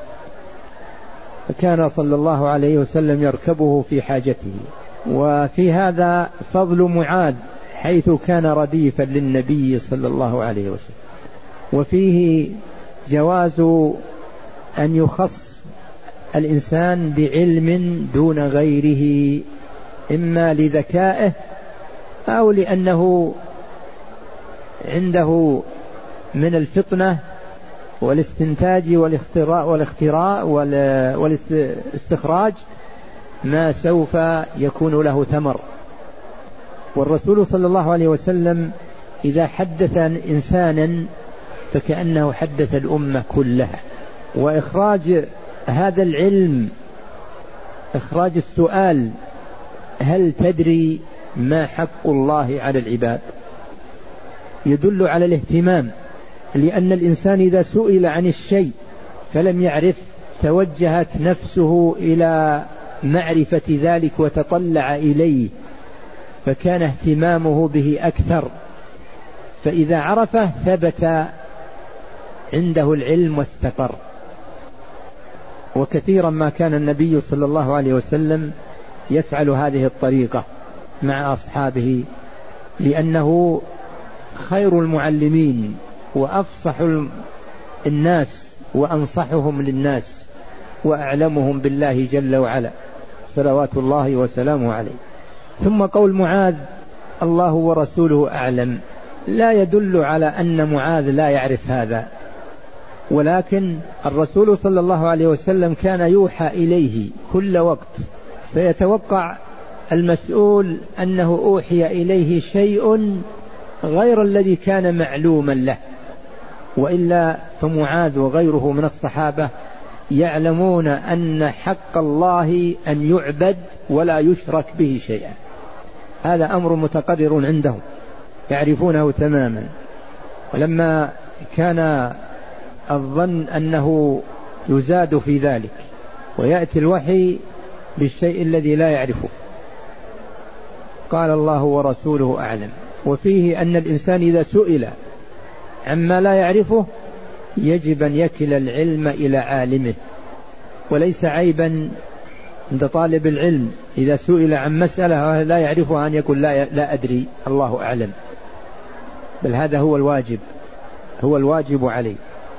فكان صلى الله عليه وسلم يركبه في حاجته. وفي هذا فضل معاذ حيث كان رديفا للنبي صلى الله عليه وسلم. وفيه جواز أن يخص الإنسان بعلم دون غيره، إما لذكائه أو لأنه عنده من الفطنة والاستنتاج والاختراع والاختراع والاستخراج ما سوف يكون له ثمر. والرسول صلى الله عليه وسلم إذا حدث إنسانا فكأنه حدث الأمة كلها. وإخراج هذا العلم، إخراج السؤال: هل تدري ما حق الله على العباد؟ يدل على الاهتمام، لأن الإنسان إذا سئل عن الشيء فلم يعرف توجهت نفسه إلى معرفة ذلك وتطلع إليه، فكان اهتمامه به أكثر، فإذا عرفه ثبت عنده العلم واستقر. وكثيرا ما كان النبي صلى الله عليه وسلم يفعل هذه الطريقة مع أصحابه، لأنه خير المعلمين وأفصح الناس وأنصحهم للناس وأعلمهم بالله جل وعلا صلوات الله وسلامه عليه. ثم قول معاذ: الله ورسوله أعلم، لا يدل على أن معاذ لا يعرف هذا، ولكن الرسول صلى الله عليه وسلم كان يوحى إليه كل وقت، فيتوقع المسؤول أنه أوحي إليه شيء غير الذي كان معلوما له، وإلا فمعاذ وغيره من الصحابة يعلمون أن حق الله أن يعبد ولا يشرك به شيئا، هذا أمر متقرر عندهم يعرفونه تماما. ولما كان الظن أنه يزاد في ذلك ويأتي الوحي بالشيء الذي لا يعرفه، قال الله ورسوله أعلم. وفيه أن الإنسان إذا سئل عما لا يعرفه يجب أن يكل العلم إلى عالمه، وليس عيبا عند طالب العلم إذا سئل عن مسألة لا يعرفها أن يقول لا, لا أدري الله أعلم، بل هذا هو الواجب، هو الواجب عليه.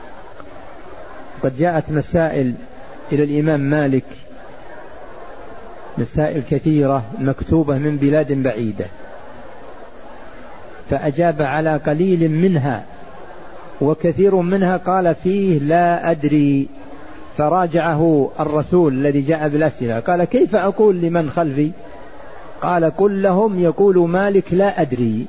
قد جاءت مسائل إلى الإمام مالك، مسائل كثيرة مكتوبة من بلاد بعيدة، فأجاب على قليل منها، وكثير منها قال فيه لا أدري، فراجعه الرسول الذي جاء بالأسئلة قال: كيف أقول لمن خلفي؟ قال: قل لهم يقول مالك لا أدري.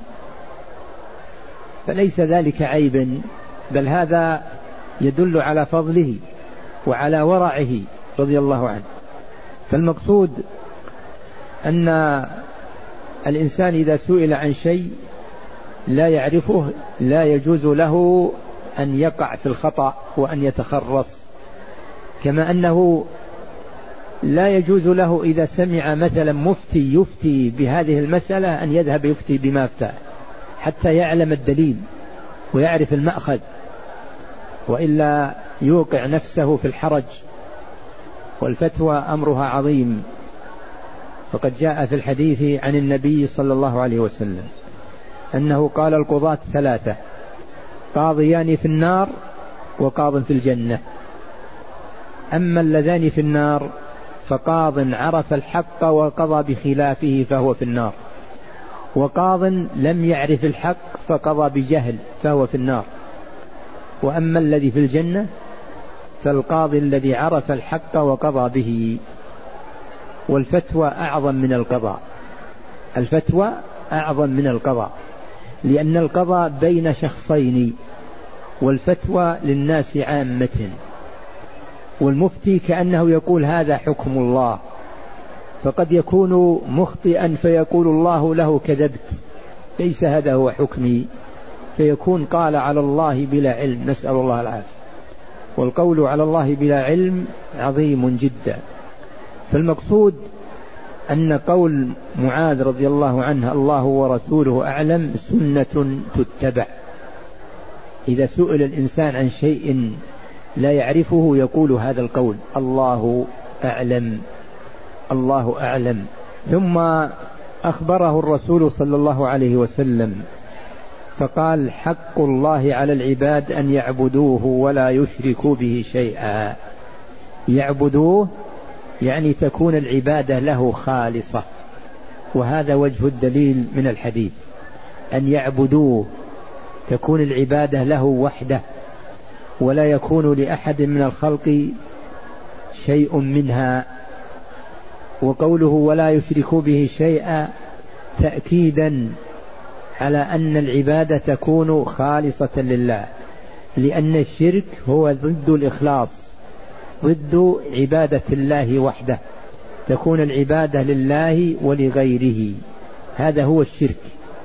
فليس ذلك عيبا، بل هذا يدل على فضله وعلى ورعه رضي الله عنه. فالمقصود أن الإنسان إذا سئل عن شيء لا يعرفه لا يجوز له أن يقع في الخطأ وأن يتخرص، كما أنه لا يجوز له إذا سمع مثلا مفتي يفتي بهذه المسألة أن يذهب يفتي بما افتى حتى يعلم الدليل ويعرف المأخذ، وإلا يوقع نفسه في الحرج، والفتوى أمرها عظيم. فقد جاء في الحديث عن النبي صلى الله عليه وسلم أنه قال: القضاة ثلاثة، قاضيان في النار وقاض في الجنة. أما اللذان في النار فقاض عرف الحق وقضى بخلافه فهو في النار، وقاض لم يعرف الحق فقضى بجهل فهو في النار. وأما الذي في الجنة فالقاضي الذي عرف الحق وقضى به. والفتوى أعظم من القضاء، الفتوى أعظم من القضاء، لأن القضاء بين شخصين والفتوى للناس عامة. والمفتي كأنه يقول هذا حكم الله، فقد يكون مخطئا فيقول الله له كذبت، ليس هذا هو حكمي، فيكون قال على الله بلا علم، نسأل الله العافية. والقول على الله بلا علم عظيم جدا. فالمقصود أن قول معاذ رضي الله عنه الله ورسوله أعلم سنة تتبع. إذا سئل الإنسان عن شيء لا يعرفه يقول هذا القول: الله أعلم، الله أعلم. ثم أخبره الرسول صلى الله عليه وسلم فقال: حق الله على العباد أن يعبدوه ولا يشركوا به شيئا. يعبدوه يعني تكون العبادة له خالصة، وهذا وجه الدليل من الحديث، أن يعبدوه تكون العبادة له وحده، ولا يكون لأحد من الخلق شيء منها. وقوله ولا يشركوا به شيئا تأكيدا على أن العبادة تكون خالصة لله، لأن الشرك هو ضد الإخلاص، ضد عبادة الله وحده، تكون العبادة لله ولغيره. هذا هو الشرك،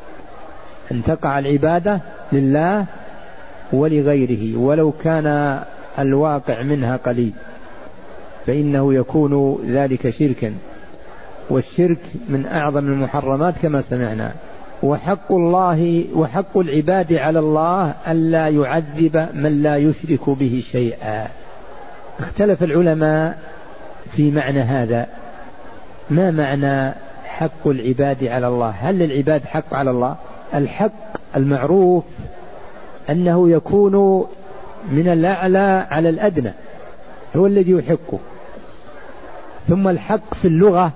أن تقع العبادة لله ولغيره ولو كان الواقع منها قليل، فإنه يكون ذلك شركا، والشرك من أعظم المحرمات كما سمعنا. وحق الله وحق العباد على الله ألا يعذب من لا يشرك به شيئا. اختلف العلماء في معنى هذا، ما معنى حق العباد على الله؟ هل للعباد حق على الله؟ الحق المعروف أنه يكون من الأعلى على الأدنى، هو الذي يحقه. ثم الحق في اللغة،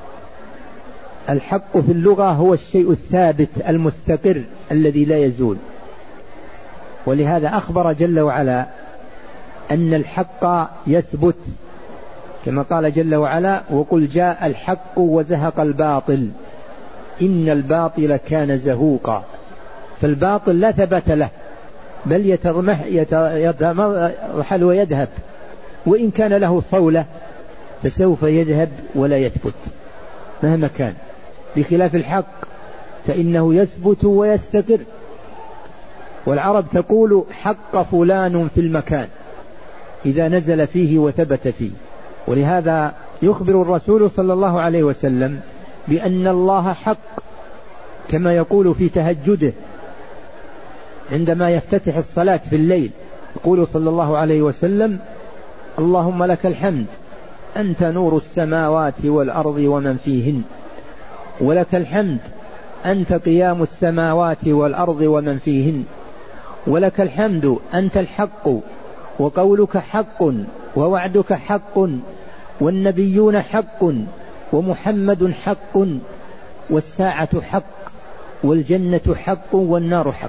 الحق في اللغة هو الشيء الثابت المستقر الذي لا يزول. ولهذا أخبر جل وعلا أن الحق يثبت، كما قال جل وعلا: وقل جاء الحق وزهق الباطل إن الباطل كان زهوقا. فالباطل لا ثبت له، بل يتضمح يتضمحل ويذهب، وإن كان له صولة فسوف يذهب ولا يثبت مهما كان، بخلاف الحق فإنه يثبت ويستقر. والعرب تقول: حق فلان في المكان، إذا نزل فيه وثبت فيه. ولهذا يخبر الرسول صلى الله عليه وسلم بأن الله حق، كما يقول في تهجده عندما يفتتح الصلاة في الليل، يقول صلى الله عليه وسلم: اللهم لك الحمد أنت نور السماوات والأرض ومن فيهن، ولك الحمد أنت قيام السماوات والأرض ومن فيهن، ولك الحمد أنت الحق وقولك حق ووعدك حق والنبيون حق ومحمد حق والساعة حق والجنة حق والنار حق.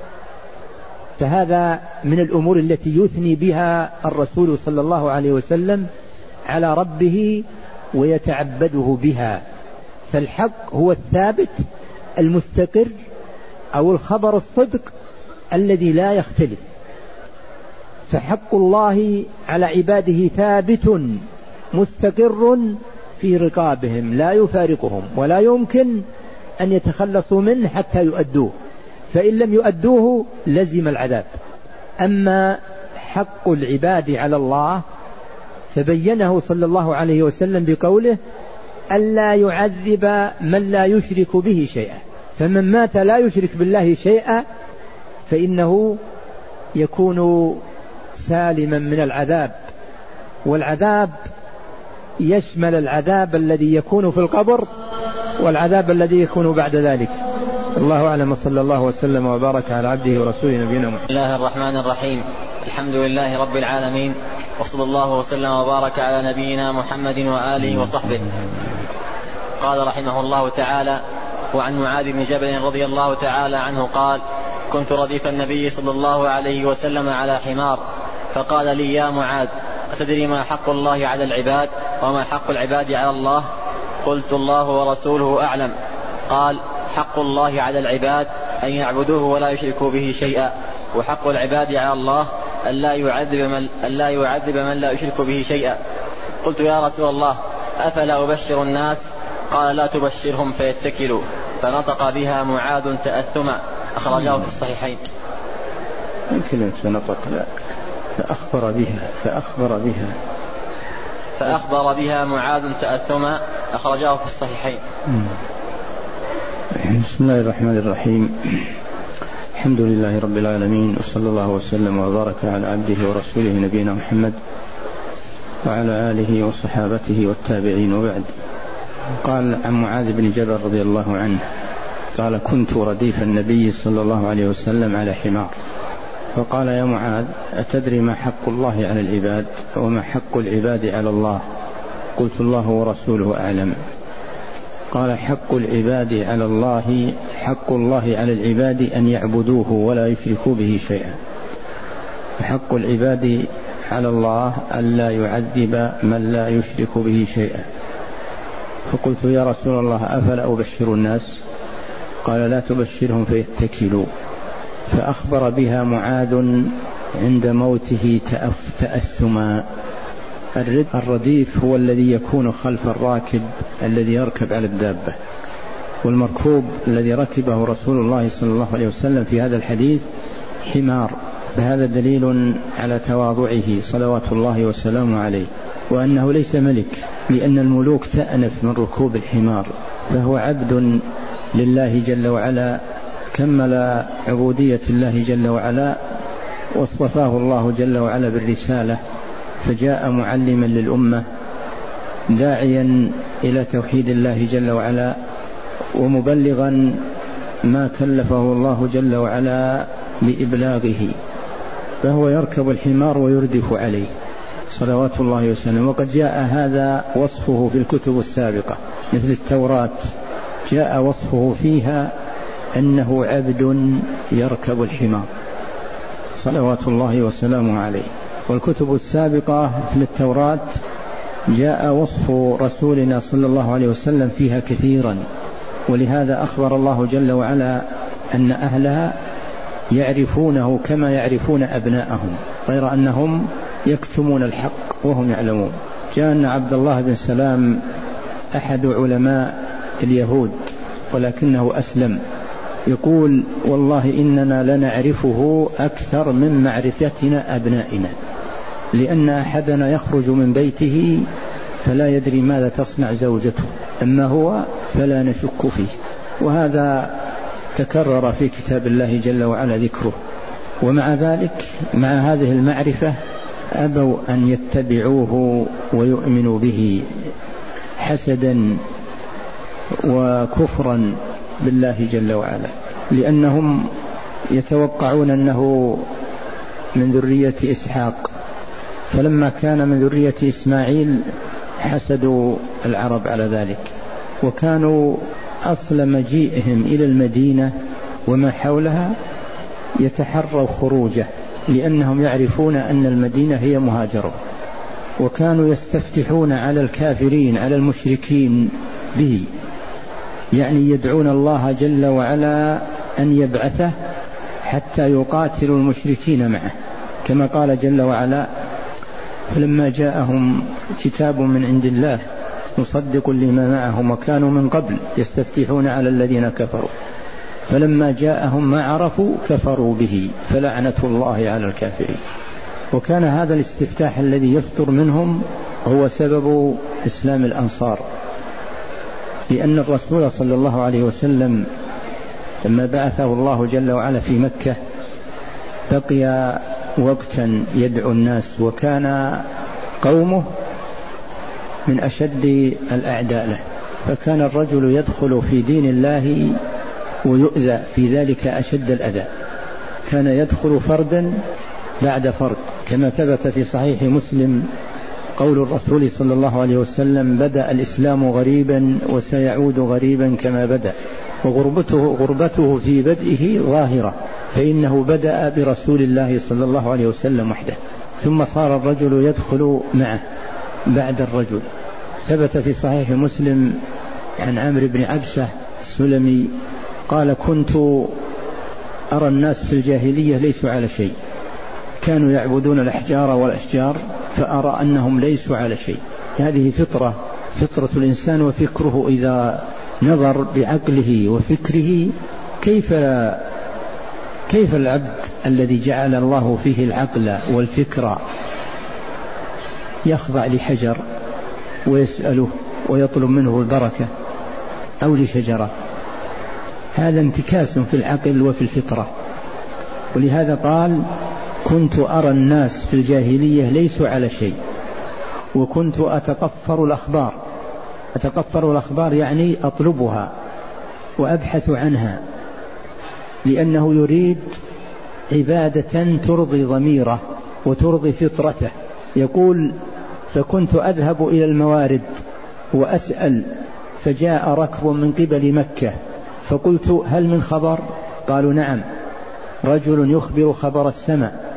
فهذا من الأمور التي يثني بها الرسول صلى الله عليه وسلم على ربه ويتعبده بها. فالحق هو الثابت المستقر أو الخبر الصدق الذي لا يختلف. فحق الله على عباده ثابت مستقر في رقابهم لا يفارقهم، ولا يمكن أن يتخلصوا منه حتى يؤدوه، فإن لم يؤدوه لزم العذاب. أما حق العباد على الله فبينه صلى الله عليه وسلم بقوله: ألا يعذب من لا يشرك به شيئا. فمن مات لا يشرك بالله شيئا فإنه يكون سالما من العذاب. والعذاب يشمل العذاب الذي يكون في القبر والعذاب الذي يكون بعد ذلك. الله أعلم، صلى الله وسلم وبارك على عبده ورسوله نبينا محمد. بسم الله الرحمن الرحيم. الحمد لله رب العالمين، وصلى الله وسلم وبارك على نبينا محمد وآله وصحبه. قال رحمه الله تعالى: وعن معاذ بن جبل رضي الله تعالى عنه قال: كنت رديف النبي صلى الله عليه وسلم على حمار، فقال لي: يا معاذ، أتدري ما حق الله على العباد وما حق العباد على الله؟ قلت: الله ورسوله أعلم. قال: حق الله على العباد أن يعبدوه ولا يشركوا به شيئا، وحق العباد على الله ألا يعذب من, ألا يعذب من لا يشرك به شيئا. قلت: يا رسول الله، أفلا أبشر الناس؟ قال: لا تبشرهم فيتكلوا. فنطق بها معاذ تأثما، أخرجاه في الصحيحين. يمكن فنطق، لا، فأخبر بها فأخبر بها فأخبر بها معاذ تأثما، أخرجاه في الصحيحين. بسم الله الرحمن الرحيم. الحمد لله رب العالمين، وصلى الله وسلم وبارك على عبده ورسوله نبينا محمد وعلى آله وصحابته والتابعين، وبعد. قال عن معاذ بن جبل رضي الله عنه قال: كنت رديف النبي صلى الله عليه وسلم على حمار، فقال: يا معاذ، أتدري ما حق الله على العباد وما حق العباد على الله؟ قلت: الله ورسوله أعلم. قال: حق العباد على الله حق الله على العباد أن يعبدوه ولا يشركوا به شيئا، وحق العباد على الله ألا يعذب من لا يشرك به شيئا. فقلت: يا رسول الله، أفلا أبشر الناس؟ قال: لا تبشرهم فيتكلوا. فأخبر بها معاذ عند موته تأثما. الرديف هو الذي يكون خلف الراكب الذي يركب على الدابة، والمركوب الذي ركبه رسول الله صلى الله عليه وسلم في هذا الحديث حمار، فهذا دليل على تواضعه صلوات الله وسلامه عليه، وأنه ليس ملك، لأن الملوك تأنف من ركوب الحمار، فهو عبد لله جل وعلا، كمل عبودية الله جل وعلا، واصطفاه الله جل وعلا بالرسالة، فجاء معلما للأمة داعيا إلى توحيد الله جل وعلا، ومبلغا ما كلفه الله جل وعلا بإبلاغه، فهو يركب الحمار ويردف عليه صلوات الله وسلم. وقد جاء هذا وصفه في الكتب السابقة، مثل التوراة جاء وصفه فيها أنه عبد يركب الحمار صلوات الله وسلامه عليه. والكتب السابقة في التوراة جاء وصف رسولنا صلى الله عليه وسلم فيها كثيرا، ولهذا أخبر الله جل وعلا أن أهلها يعرفونه كما يعرفون أبناءهم، غير أنهم يكتمون الحق وهم يعلمون. جاء أن عبد الله بن سلام أحد علماء اليهود ولكنه أسلم، يقول: والله إننا لنعرفه أكثر من معرفتنا أبنائنا، لأن أحدنا يخرج من بيته فلا يدري ماذا تصنع زوجته، أما هو فلا نشك فيه. وهذا تكرر في كتاب الله جل وعلا ذكره، ومع ذلك مع هذه المعرفة أبوا أن يتبعوه ويؤمنوا به حسدا وكفرا بالله جل وعلا، لأنهم يتوقعون أنه من ذرية إسحاق، فلما كان من ذرية إسماعيل حسدوا العرب على ذلك، وكانوا أصل مجيئهم إلى المدينة وما حولها يتحروا خروجه، لأنهم يعرفون أن المدينة هي مهاجرة، وكانوا يستفتحون على الكافرين على المشركين به، يعني يدعون الله جل وعلا أن يبعثه حتى يقاتلوا المشركين معه، كما قال جل وعلا: فلما جاءهم كتاب من عند الله مصدق لما معهم وكانوا من قبل يستفتحون على الذين كفروا فلما جاءهم ما عرفوا كفروا به فلعنة الله على الكافرين. وكان هذا الاستفتاح الذي يصدر منهم هو سبب إسلام الأنصار، لأن الرسول صلى الله عليه وسلم لما بعثه الله جل وعلا في مكة بقي وقتا يدعو الناس، وكان قومه من أشد الأعداء له، فكان الرجل يدخل في دين الله ويؤذى في ذلك أشد الأذى، كان يدخل فردا بعد فرد، كما ثبت في صحيح مسلم قول الرسول صلى الله عليه وسلم: بدأ الإسلام غريبا وسيعود غريبا كما بدأ، وغربته غربته في بدئه ظاهرة، فإنه بدأ برسول الله صلى الله عليه وسلم وحده، ثم صار الرجل يدخل معه بعد الرجل. ثبت في صحيح مسلم عن عمرو بن عبسة السلمي قال: كنت أرى الناس في الجاهلية ليسوا على شيء، كانوا يعبدون الأحجار والأشجار، فأرى أنهم ليسوا على شيء. هذه فطرة فطرة الإنسان وفكره، إذا نظر بعقله وفكره كيف كيف العبد الذي جعل الله فيه العقل والفكر يخضع لحجر ويسأله ويطلب منه البركة أو لشجرة؟ هذا انتكاس في العقل وفي الفطرة. ولهذا قال: كنت أرى الناس في الجاهلية ليسوا على شيء، وكنت أتقفر الأخبار. أتقفر الأخبار يعني أطلبها وأبحث عنها، لأنه يريد عبادة ترضي ضميره وترضي فطرته. يقول: فكنت أذهب إلى الموارد وأسأل، فجاء ركب من قبل مكة، فقلت: هل من خبر؟ قالوا: نعم، رجل يخبر خبر السماء.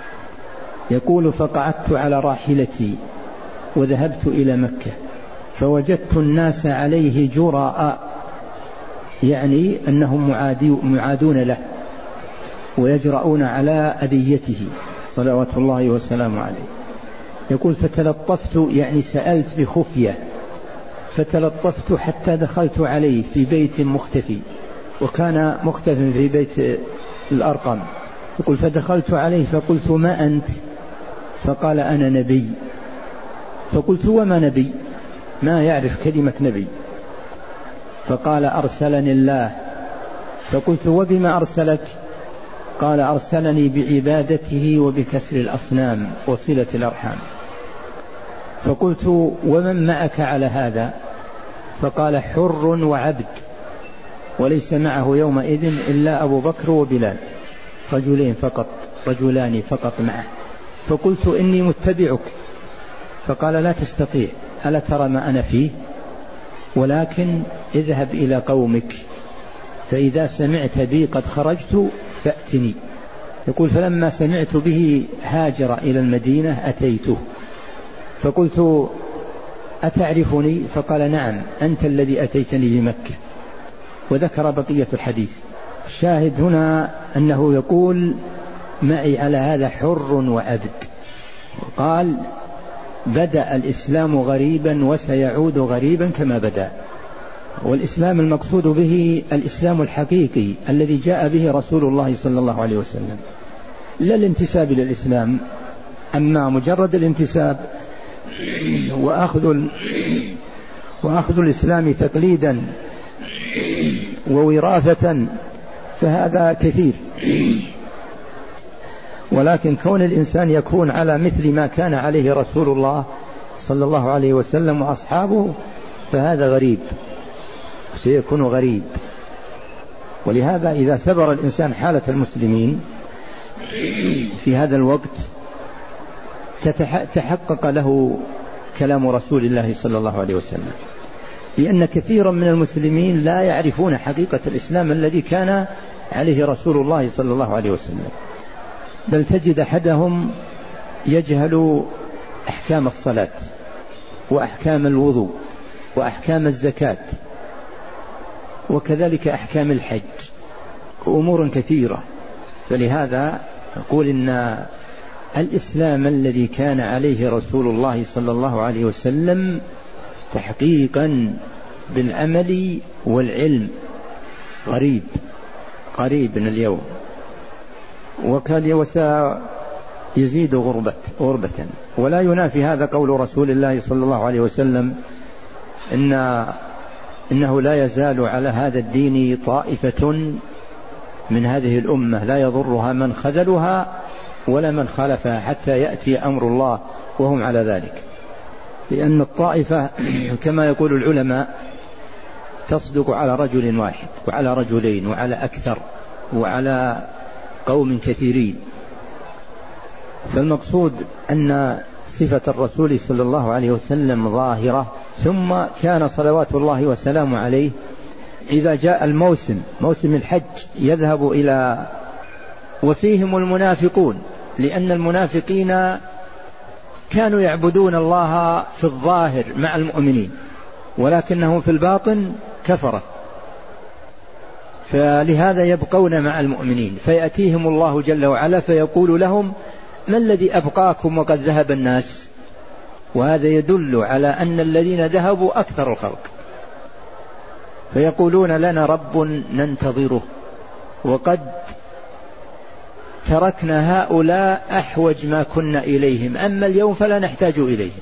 يقول: فقعدت على راحلتي وذهبت إلى مكة، فوجدت الناس عليه جراء، يعني أنهم معادون له ويجرؤون على أذيته صلوات الله وسلامه عليه. يقول: فتلطفت، يعني سألت بخفية، فتلطفت حتى دخلت عليه في بيت مختفي، وكان مختفٍ في بيت الأرقم. يقول: فدخلت عليه فقلت: ما أنت؟ فقال: أنا نبي. فقلت: وما نبي؟ ما يعرف كلمة نبي. فقال: أرسلني الله. فقلت: وبما أرسلك؟ قال: أرسلني بعبادته وبكسر الأصنام وصلة الأرحام. فقلت: ومن معك على هذا؟ فقال: حر وعبد، وليس معه يومئذ إلا أبو بكر وبلال، رجلين فقط، رجلان فقط معه. فقلت: إني متبعك. فقال: لا تستطيع، ألا ترى ما أنا فيه؟ ولكن اذهب إلى قومك، فإذا سمعت بي قد خرجت فأتني. يقول: فلما سمعت به هاجر إلى المدينة أتيته، فقلت: أتعرفني؟ فقال: نعم، أنت الذي أتيتني بمكة. وذكر بقية الحديث. الشاهد هنا أنه يقول: معي على هذا حر وعبد. قال: بدأ الإسلام غريبا وسيعود غريبا كما بدأ. والإسلام المقصود به الإسلام الحقيقي الذي جاء به رسول الله صلى الله عليه وسلم، لا الانتساب إلى الإسلام. أما مجرد الانتساب وأخذ وأخذ الإسلام تقليدا ووراثة فهذا كثير، ولكن كون الإنسان يكون على مثل ما كان عليه رسول الله صلى الله عليه وسلم وأصحابه فهذا غريب، سيكون غريب. ولهذا إذا سبر الإنسان حالة المسلمين في هذا الوقت تحقق له كلام رسول الله صلى الله عليه وسلم، لأن كثيرا من المسلمين لا يعرفون حقيقة الإسلام الذي كان عليه رسول الله صلى الله عليه وسلم، بل تجد أحدهم يجهل أحكام الصلاة وأحكام الوضوء وأحكام الزكاة وكذلك أحكام الحج وأمور كثيرة. فلهذا نقول إن الإسلام الذي كان عليه رسول الله صلى الله عليه وسلم تحقيقا بالعمل والعلم غريب قريب من اليوم، وكان وسيزيد غربة غربة. ولا ينافي هذا قول رسول الله صلى الله عليه وسلم إن إنه لا يزال على هذا الدين طائفة من هذه الأمة لا يضرها من خذلها ولا من خالفها حتى يأتي أمر الله وهم على ذلك. لأن الطائفة كما يقول العلماء تصدق على رجل واحد وعلى رجلين وعلى أكثر وعلى قوم كثيرين. فالمقصود أن صفة الرسول صلى الله عليه وسلم ظاهرة. ثم كان صلوات الله وسلامه عليه إذا جاء الموسم موسم الحج يذهب إلى وفيهم المنافقون، لأن المنافقين كانوا يعبدون الله في الظاهر مع المؤمنين ولكنهم في الباطن كفرة، فلهذا يبقون مع المؤمنين. فيأتيهم الله جل وعلا فيقول لهم: ما الذي أبقاكم وقد ذهب الناس؟ وهذا يدل على أن الذين ذهبوا أكثر الخلق. فيقولون: لنا رب ننتظره وقد تركنا هؤلاء أحوج ما كنا إليهم، أما اليوم فلا نحتاج إليهم.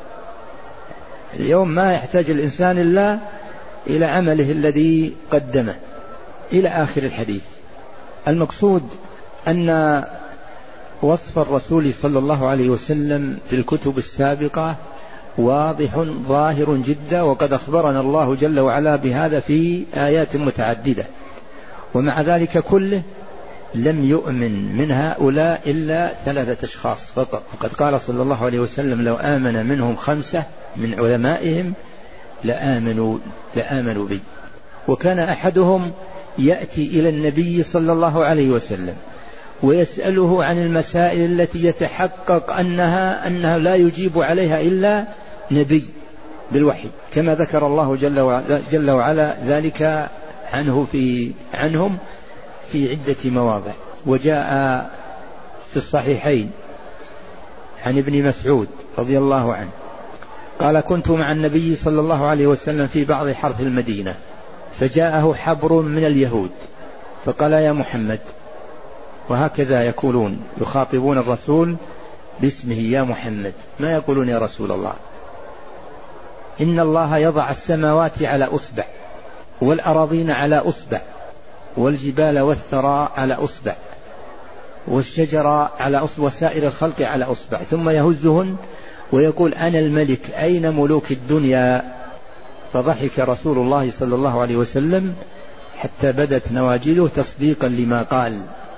اليوم ما يحتاج الإنسان إلا إلى عمله الذي قدمه، إلى آخر الحديث. المقصود أن وصف الرسول صلى الله عليه وسلم في الكتب السابقة واضح ظاهر جدا، وقد أخبرنا الله جل وعلا بهذا في آيات متعددة. ومع ذلك كله لم يؤمن من هؤلاء إلا ثلاثة أشخاص فقط. وقد قال صلى الله عليه وسلم: لو آمن منهم خمسة من علمائهم لآمنوا, لآمنوا بي. وكان أحدهم يأتي إلى النبي صلى الله عليه وسلم ويسأله عن المسائل التي يتحقق أنها, أنها لا يجيب عليها إلا نبي بالوحي، كما ذكر الله جل وعلا, جل وعلا ذلك عنه في عنهم في عدة مواضع. وجاء في الصحيحين عن ابن مسعود رضي الله عنه قال: كنت مع النبي صلى الله عليه وسلم في بعض حرث المدينة، فجاءه حبر من اليهود فقال: يا محمد. وهكذا يقولون، يخاطبون الرسول باسمه: يا محمد، ما يقولون يا رسول الله. إن الله يضع السماوات على أصبع والأراضين على أصبع والجبال والثرى على أصبع والشجر على أصبع وسائر الخلق على أصبع، ثم يهزهن ويقول: أنا الملك، أين ملوك الدنيا؟ فضحك رسول الله صلى الله عليه وسلم حتى بدت نواجذه تصديقا لما قال.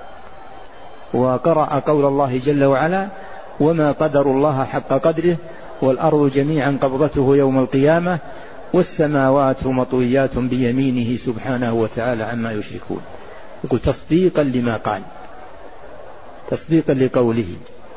وقرأ قول الله جل وعلا: وما قدر الله حق قدره والأرض جميعا قبضته يوم القيامة والسماوات مطويات بيمينه سبحانه وتعالى عما يشركون. يقول تصديقا لما قال، تصديقا لقوله.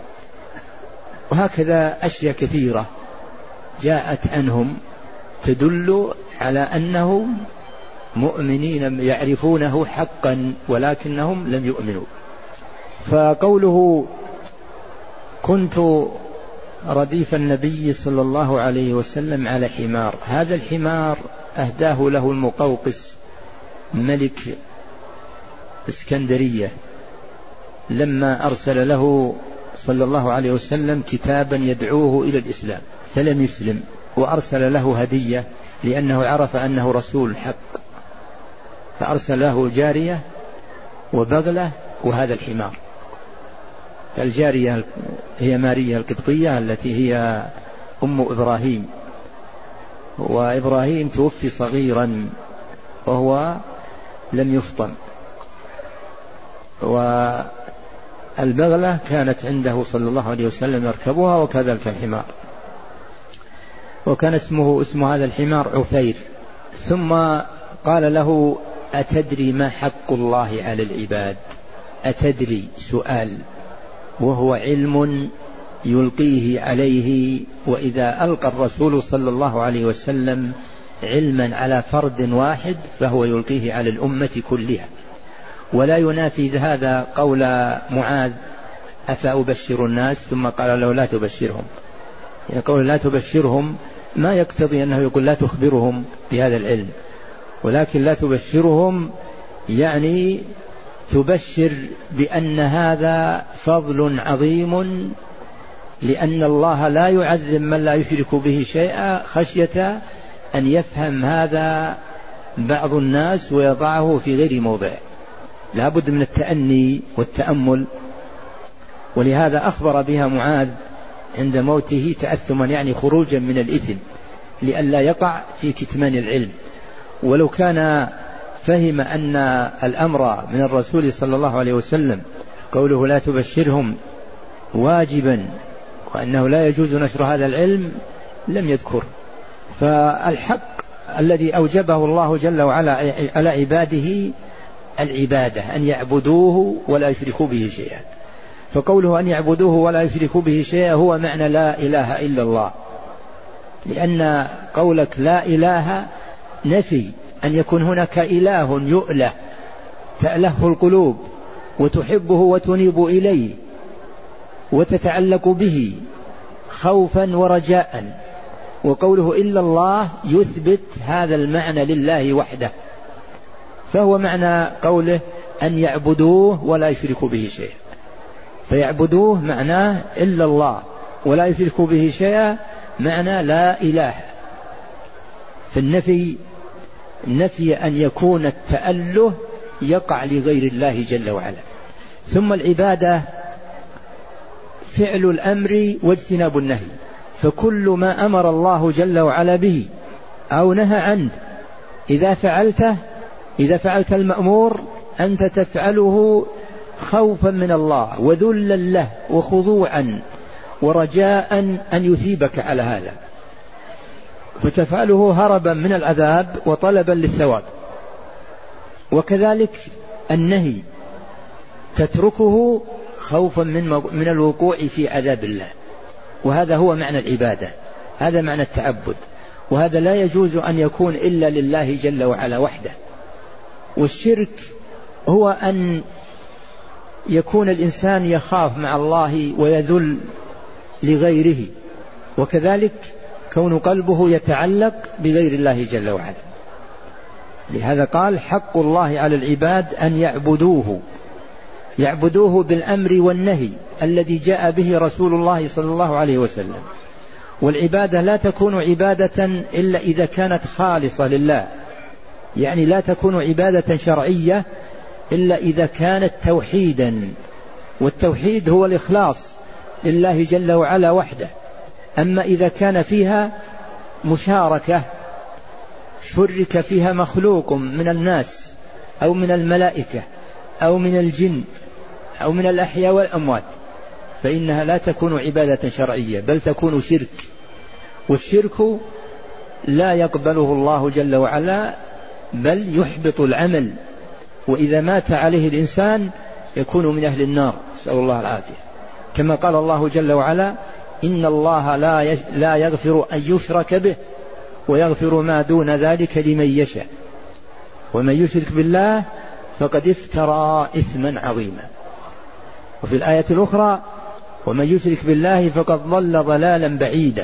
وهكذا أشياء كثيرة جاءت عنهم تدل على أنهم مؤمنين يعرفونه حقا ولكنهم لم يؤمنوا. فقوله: كنت رديف النبي صلى الله عليه وسلم على حمار، هذا الحمار أهداه له المقوقس ملك اسكندرية لما أرسل له صلى الله عليه وسلم كتابا يدعوه إلى الإسلام فلم يسلم، وأرسل له هدية لأنه عرف أنه رسول حق، فأرسل له جارية وبغلة وهذا الحمار. الجارية هي ماريا القبطية التي هي أم إبراهيم، وإبراهيم توفي صغيرا وهو لم يفطن، والبغلة كانت عنده صلى الله عليه وسلم يركبها وكذلك الحمار. وكان اسمه اسم هذا الحمار عفير. ثم قال له: أتدري ما حق الله على العباد؟ أتدري سؤال، وهو علم يلقيه عليه. وإذا ألقى الرسول صلى الله عليه وسلم علما على فرد واحد فهو يلقيه على الأمة كلها. ولا ينافي هذا قول معاذ: أفأبشر الناس؟ ثم قال له: لا تبشرهم. يعني قول لا تبشرهم ما يقتضي أنه يقول لا تخبرهم بهذا العلم، ولكن لا تبشرهم يعني تبشر بأن هذا فضل عظيم، لأن الله لا يعذب من لا يشرك به شيئا خشية أن يفهم هذا بعض الناس ويضعه في غير موضع. لا بد من التأني والتأمل. ولهذا أخبر بها معاذ عند موته تأثما يعني خروجا من الإثم لئلا يقع في كتمان العلم. ولو كان فهم أن الأمر من الرسول صلى الله عليه وسلم قوله لا تبشرهم واجبا وأنه لا يجوز نشر هذا العلم لم يذكر. فالحق الذي أوجبه الله جل وعلا على عباده العبادة، أن يعبدوه ولا يشركوا به شيئا. فقوله أن يعبدوه ولا يشركوا به شيئا هو معنى لا إله إلا الله، لأن قولك لا إله نفي أن يكون هناك إله يؤله تأله القلوب وتحبه وتنيب إليه وتتعلق به خوفا ورجاء. وقوله إلا الله يثبت هذا المعنى لله وحده، فهو معنى قوله أن يعبدوه ولا يشركوا به شيئا. فيعبدوه معناه إلا الله، ولا يشركوا به شيئا معنى لا إله. فالنفي نفي أن يكون التأله يقع لغير الله جل وعلا. ثم العبادة فعل الأمر واجتناب النهي، فكل ما أمر الله جل وعلا به أو نهى عنه إذا فعلته إذا فعلت المأمور أنت تفعله خوفا من الله وذلا له وخضوعا ورجاء أن يثيبك على هذا، فتفعله هربا من العذاب وطلبا للثواب. وكذلك النهي تتركه خوفا من من الوقوع في عذاب الله، وهذا هو معنى العبادة، هذا معنى التعبد. وهذا لا يجوز أن يكون إلا لله جل وعلا وحده. والشرك هو أن يكون الإنسان يخاف مع الله ويذل لغيره، وكذلك كون قلبه يتعلق بغير الله جل وعلا. لهذا قال حق الله على العباد أن يعبدوه، يعبدوه بالأمر والنهي الذي جاء به رسول الله صلى الله عليه وسلم. والعبادة لا تكون عبادة إلا إذا كانت خالصة لله، يعني لا تكون عبادة شرعية إلا إذا كانت توحيدا، والتوحيد هو الإخلاص لله جل وعلا وحده. أما إذا كان فيها مشاركة شرك فيها مخلوق من الناس أو من الملائكة أو من الجن أو من الأحياء والأموات فإنها لا تكون عبادة شرعية بل تكون شرك، والشرك لا يقبله الله جل وعلا بل يحبط العمل، وإذا مات عليه الإنسان يكون من أهل النار، نسأل الله العافية. كما قال الله جل وعلا إن الله لا يغفر أن يشرك به ويغفر ما دون ذلك لمن يشاء ومن يشرك بالله فقد افترى إثما عظيما. وفي الآية الأخرى ومن يشرك بالله فقد ضل ضلالا بعيدا.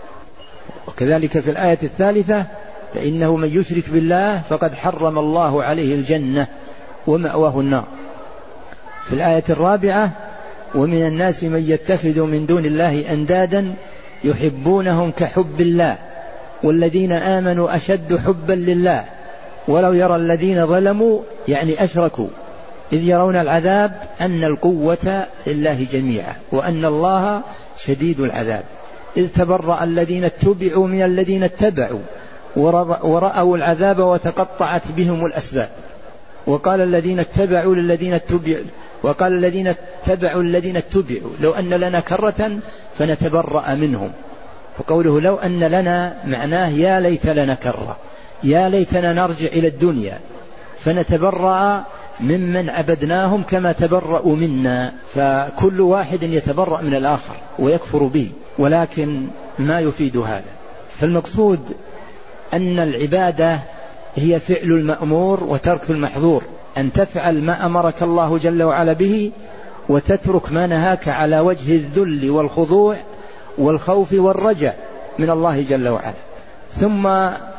وكذلك في الآية الثالثة فإنه من يشرك بالله فقد حرم الله عليه الجنة ومأواه النار. في الآية الرابعة ومن الناس من يتخذ من دون الله أندادا يحبونهم كحب الله والذين آمنوا أشد حبا لله ولو يرى الذين ظلموا يعني أشركوا إذ يرون العذاب أن القوة لله جميعا وأن الله شديد العذاب إذ تبرأ الذين اتبعوا من الذين اتبعوا ورأوا العذاب وتقطعت بهم الأسباب. وقال الذين اتبعوا للذين اتبعوا وقال الذين اتبعوا الذين اتبعوا لو أن لنا كرة فنتبرأ منهم. فقوله لو أن لنا معناه يا ليت لنا كرة، يا ليتنا نرجع إلى الدنيا فنتبرأ ممن عبدناهم كما تبرأوا منا. فكل واحد يتبرأ من الآخر ويكفر به، ولكن ما يفيد هذا. فالمقصود أن العبادة هي فعل المأمور وترك المحظور، أن تفعل ما أمرك الله جل وعلا به وتترك ما نهاك على وجه الذل والخضوع والخوف والرجاء من الله جل وعلا. ثم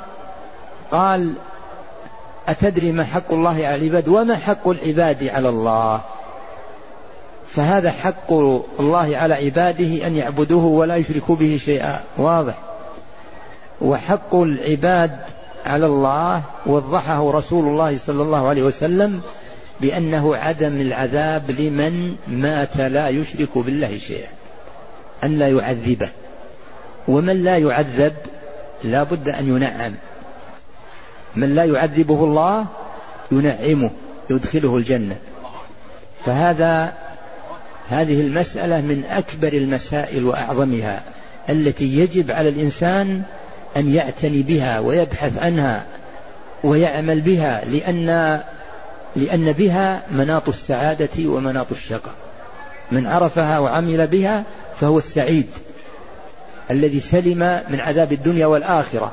قال أتدري ما حق الله على العباد وما حق العباد على الله؟ فهذا حق الله على عباده أن يعبدوه ولا يشركوا به شيئا، واضح. وحق العباد على الله وضحه رسول الله صلى الله عليه وسلم بأنه عدم العذاب لمن مات لا يشرك بالله شيئا. أن لا يعذبه، ومن لا يعذب لا بد أن ينعم. من لا يعذبه الله ينعمه يدخله الجنة. فهذا هذه المسألة من أكبر المسائل وأعظمها التي يجب على الإنسان أن يعتني بها ويبحث عنها ويعمل بها، لأن لأن بها مناط السعادة ومناط الشقاء. من عرفها وعمل بها فهو السعيد الذي سلم من عذاب الدنيا والآخرة،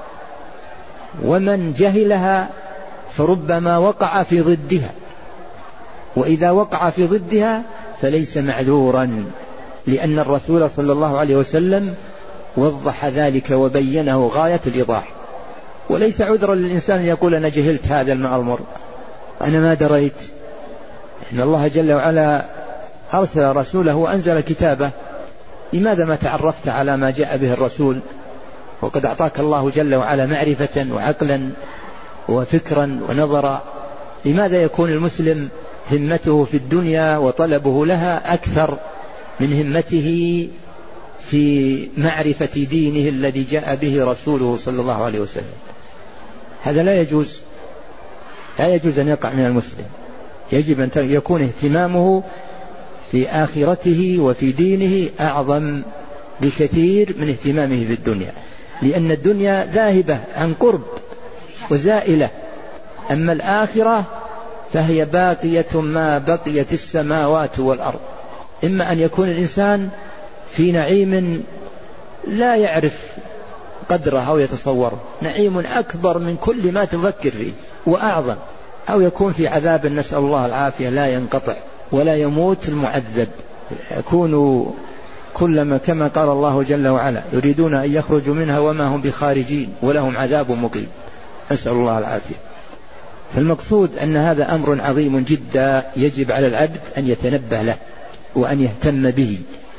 ومن جهلها فربما وقع في ضدها، وإذا وقع في ضدها فليس معذورا، لأن الرسول صلى الله عليه وسلم وضح ذلك وبينه غاية الإيضاح. وليس عذرا للإنسان أن يقول أنا جهلت هذا الماء المر، أنا ما دريت. إن الله جل وعلا أرسل رسوله وأنزل كتابه، لماذا ما تعرفت على ما جاء به الرسول وقد أعطاك الله جل وعلا معرفة وعقلا وفكرا ونظرا؟ لماذا يكون المسلم همته في الدنيا وطلبه لها أكثر من همته في معرفة دينه الذي جاء به رسوله صلى الله عليه وسلم؟ هذا لا يجوز، لا يجوز أن يقع من المسلم. يجب أن يكون اهتمامه في آخرته وفي دينه أعظم بكثير من اهتمامه في الدنيا، لأن الدنيا ذاهبة عن قرب وزائلة، أما الآخرة فهي باقية ما بقيت السماوات والأرض. إما أن يكون الإنسان في نعيم لا يعرف قدره أو يتصوره، نعيم أكبر من كل ما تفكر فيه وأعظم، أو يكون في عذاب نسأل الله العافية لا ينقطع ولا يموت المعذب. يكون كلما كما قال الله جل وعلا يريدون أن يخرجوا منها وما هم بخارجين ولهم عذاب مقيم، نسأل الله العافية. فالمقصود أن هذا أمر عظيم جدا يجب على العبد أن يتنبه له وأن يهتم به.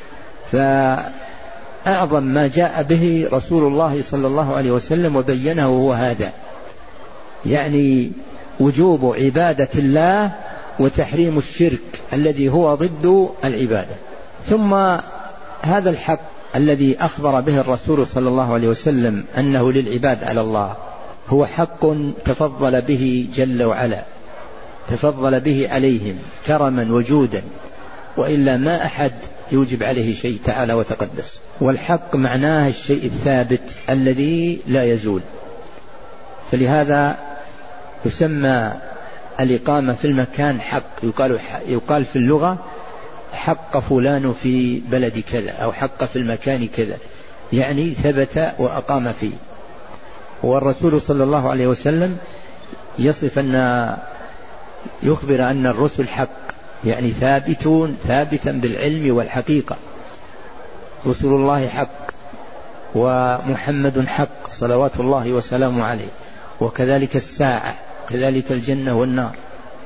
فأعظم ما جاء به رسول الله صلى الله عليه وسلم وبينه هو هذا، يعني وجوب عبادة الله وتحريم الشرك الذي هو ضد العبادة. ثم هذا الحق الذي أخبر به الرسول صلى الله عليه وسلم أنه للعباد على الله هو حق تفضل به جل وعلا، تفضل به عليهم كرما وجودا، وإلا ما أحد يوجب عليه شيء تعالى وتقدس. والحق معناه الشيء الثابت الذي لا يزول، فلهذا يسمى الإقامة في المكان حق. يقال, يقال في اللغة حق فلان في بلد كذا أو حق في المكان كذا، يعني ثبت وأقام فيه. والرسول صلى الله عليه وسلم يصف أن يخبر أن الرسل حق، يعني ثابتون ثابتا بالعلم والحقيقة. رسول الله حق ومحمد حق صلوات الله وسلامه عليه، وكذلك الساعة، كذلك الجنة والنار.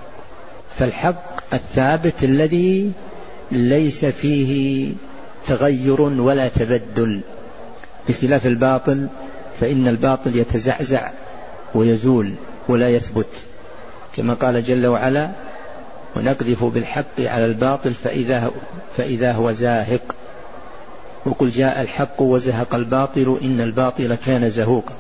فالحق الثابت الذي ليس فيه تغير ولا تبدل، بخلاف الباطل فإن الباطل يتزعزع ويزول ولا يثبت، كما قال جل وعلا ونقذف بالحق على الباطل فإذا, فإذا هو زاهق، وقل جاء الحق وزهق الباطل إن الباطل كان زهوقا.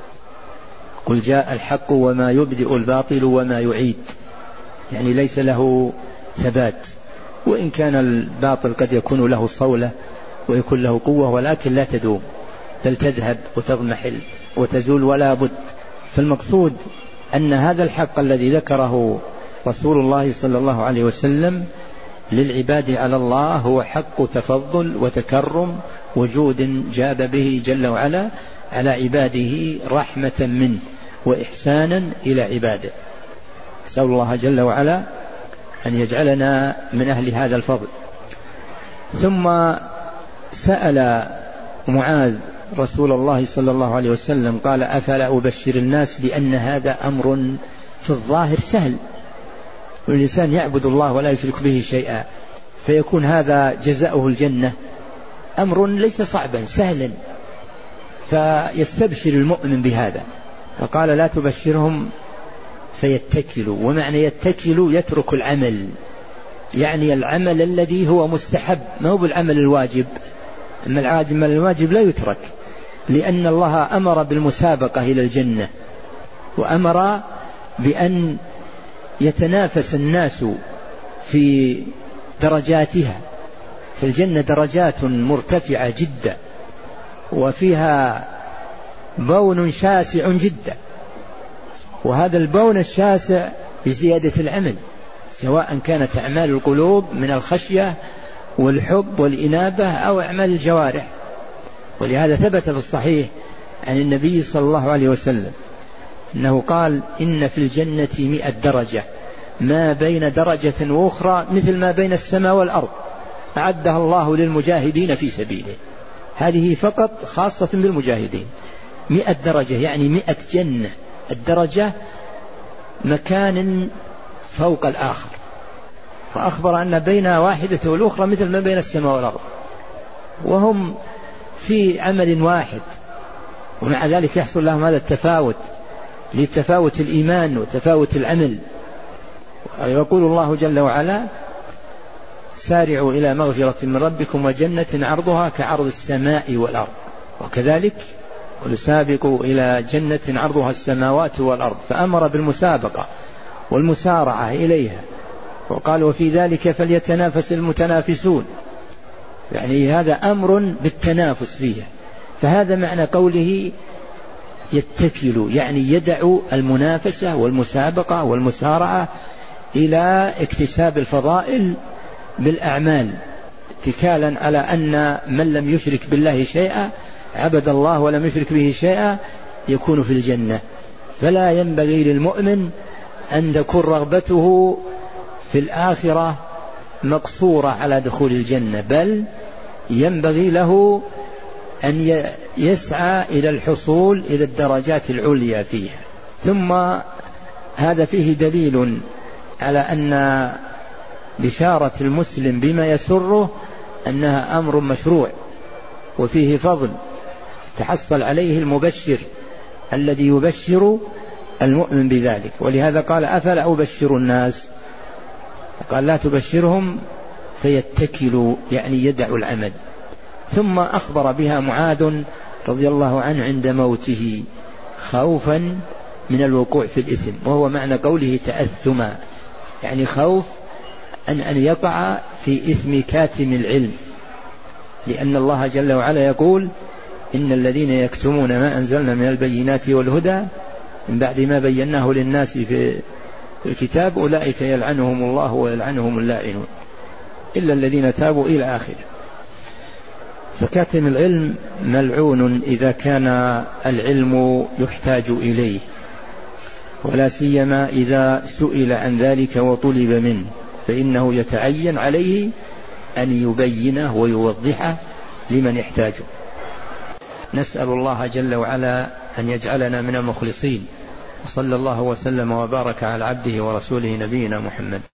قل جاء الحق وما يبدئ الباطل وما يعيد، يعني ليس له ثبات، وإن كان الباطل قد يكون له صولة ويكون له قوة، ولكن لا تدوم بل تذهب وتضمحل وتزول ولا بد. فالمقصود أن هذا الحق الذي ذكره رسول الله صلى الله عليه وسلم للعباد على الله هو حق تفضل وتكرم وجود جاد به جل وعلا على عباده رحمة منه وإحسانا إلى عباده. أسأل الله جل وعلا أن يجعلنا من أهل هذا الفضل. ثم سأل معاذ رسول الله صلى الله عليه وسلم قال أفلا أبشر الناس، لأن هذا أمر في الظاهر سهل، والإنسان يعبد الله ولا يشرك به شيئا فيكون هذا جزاؤه الجنة، أمر ليس صعبا سهلا، فيستبشر المؤمن بهذا. فقال لا تبشرهم فيتكلوا، ومعنى يتكلوا يترك العمل، يعني العمل الذي هو مستحب، ما هو بالعمل الواجب، أما العاجز من الواجب لا يترك، لأن الله أمر بالمسابقة إلى الجنة، وأمر بأن يتنافس الناس في درجاتها. في الجنة درجات مرتفعة جدا، وفيها بون شاسع جدا، وهذا البون الشاسع بزيادة العمل، سواء كانت أعمال القلوب من الخشية والحب والإنابة أو أعمال الجوارح. ولهذا ثبت في الصحيح عن النبي صلى الله عليه وسلم أنه قال: إن في الجنة مئة درجة، ما بين درجة وأخرى مثل ما بين السماء والأرض، أعدها الله للمجاهدين في سبيله. هذه فقط خاصة بالمجاهدين. مئة درجة يعني مئة جنة، الدرجة مكان فوق الآخر، وأخبر أن بين واحدة والأخرى مثل ما بين السماء والأرض، وهم في عمل واحد، ومع ذلك يحصل لهم هذا التفاوت لتفاوت الإيمان وتفاوت العمل. يقول الله جل وعلا: سارعوا إلى مغفرة من ربكم وجنة عرضها كعرض السماء والأرض. وكذلك ونسابق إلى جنة عرضها السماوات والأرض، فأمر بالمسابقة والمسارعة إليها، وقال: وفي ذلك فليتنافس المتنافسون، يعني هذا أمر بالتنافس فيها. فهذا معنى قوله يتكل، يعني يدع المنافسة والمسابقة والمسارعة إلى اكتساب الفضائل بالأعمال، اتكالا على أن من لم يشرك بالله شيئا، عبد الله ولم يشرك به شيئا، يكون في الجنة. فلا ينبغي للمؤمن أن تكون رغبته في الآخرة مقصورة على دخول الجنة، بل ينبغي له أن يسعى إلى الحصول إلى الدرجات العليا فيها. ثم هذا فيه دليل على أن بشارة المسلم بما يسره أنها أمر مشروع، وفيه فضل تحصل عليه المبشر الذي يبشر المؤمن بذلك. ولهذا قال: أفلا أبشر الناس؟ قال: لا تبشرهم فيتكلوا، يعني يدعوا العمل. ثم أخبر بها معاذ رضي الله عنه عند موته خوفا من الوقوع في الإثم، وهو معنى قوله تأثما، يعني خوف أن أن يقع في إثم كاتم العلم، لأن الله جل وعلا يقول: إن الذين يكتمون ما أنزلنا من البينات والهدى من بعد ما بيناه للناس في الكتاب أولئك يلعنهم الله ويلعنهم اللاعنون إلا الذين تابوا إلى آخره. فكاتم العلم ملعون إذا كان العلم يحتاج إليه، ولا سيما إذا سئل عن ذلك وطلب منه، فإنه يتعين عليه أن يبينه ويوضحه لمن يحتاجه. نسأل الله جل وعلا أن يجعلنا من المخلصين، وصلى الله وسلم وبارك على عبده ورسوله نبينا محمد.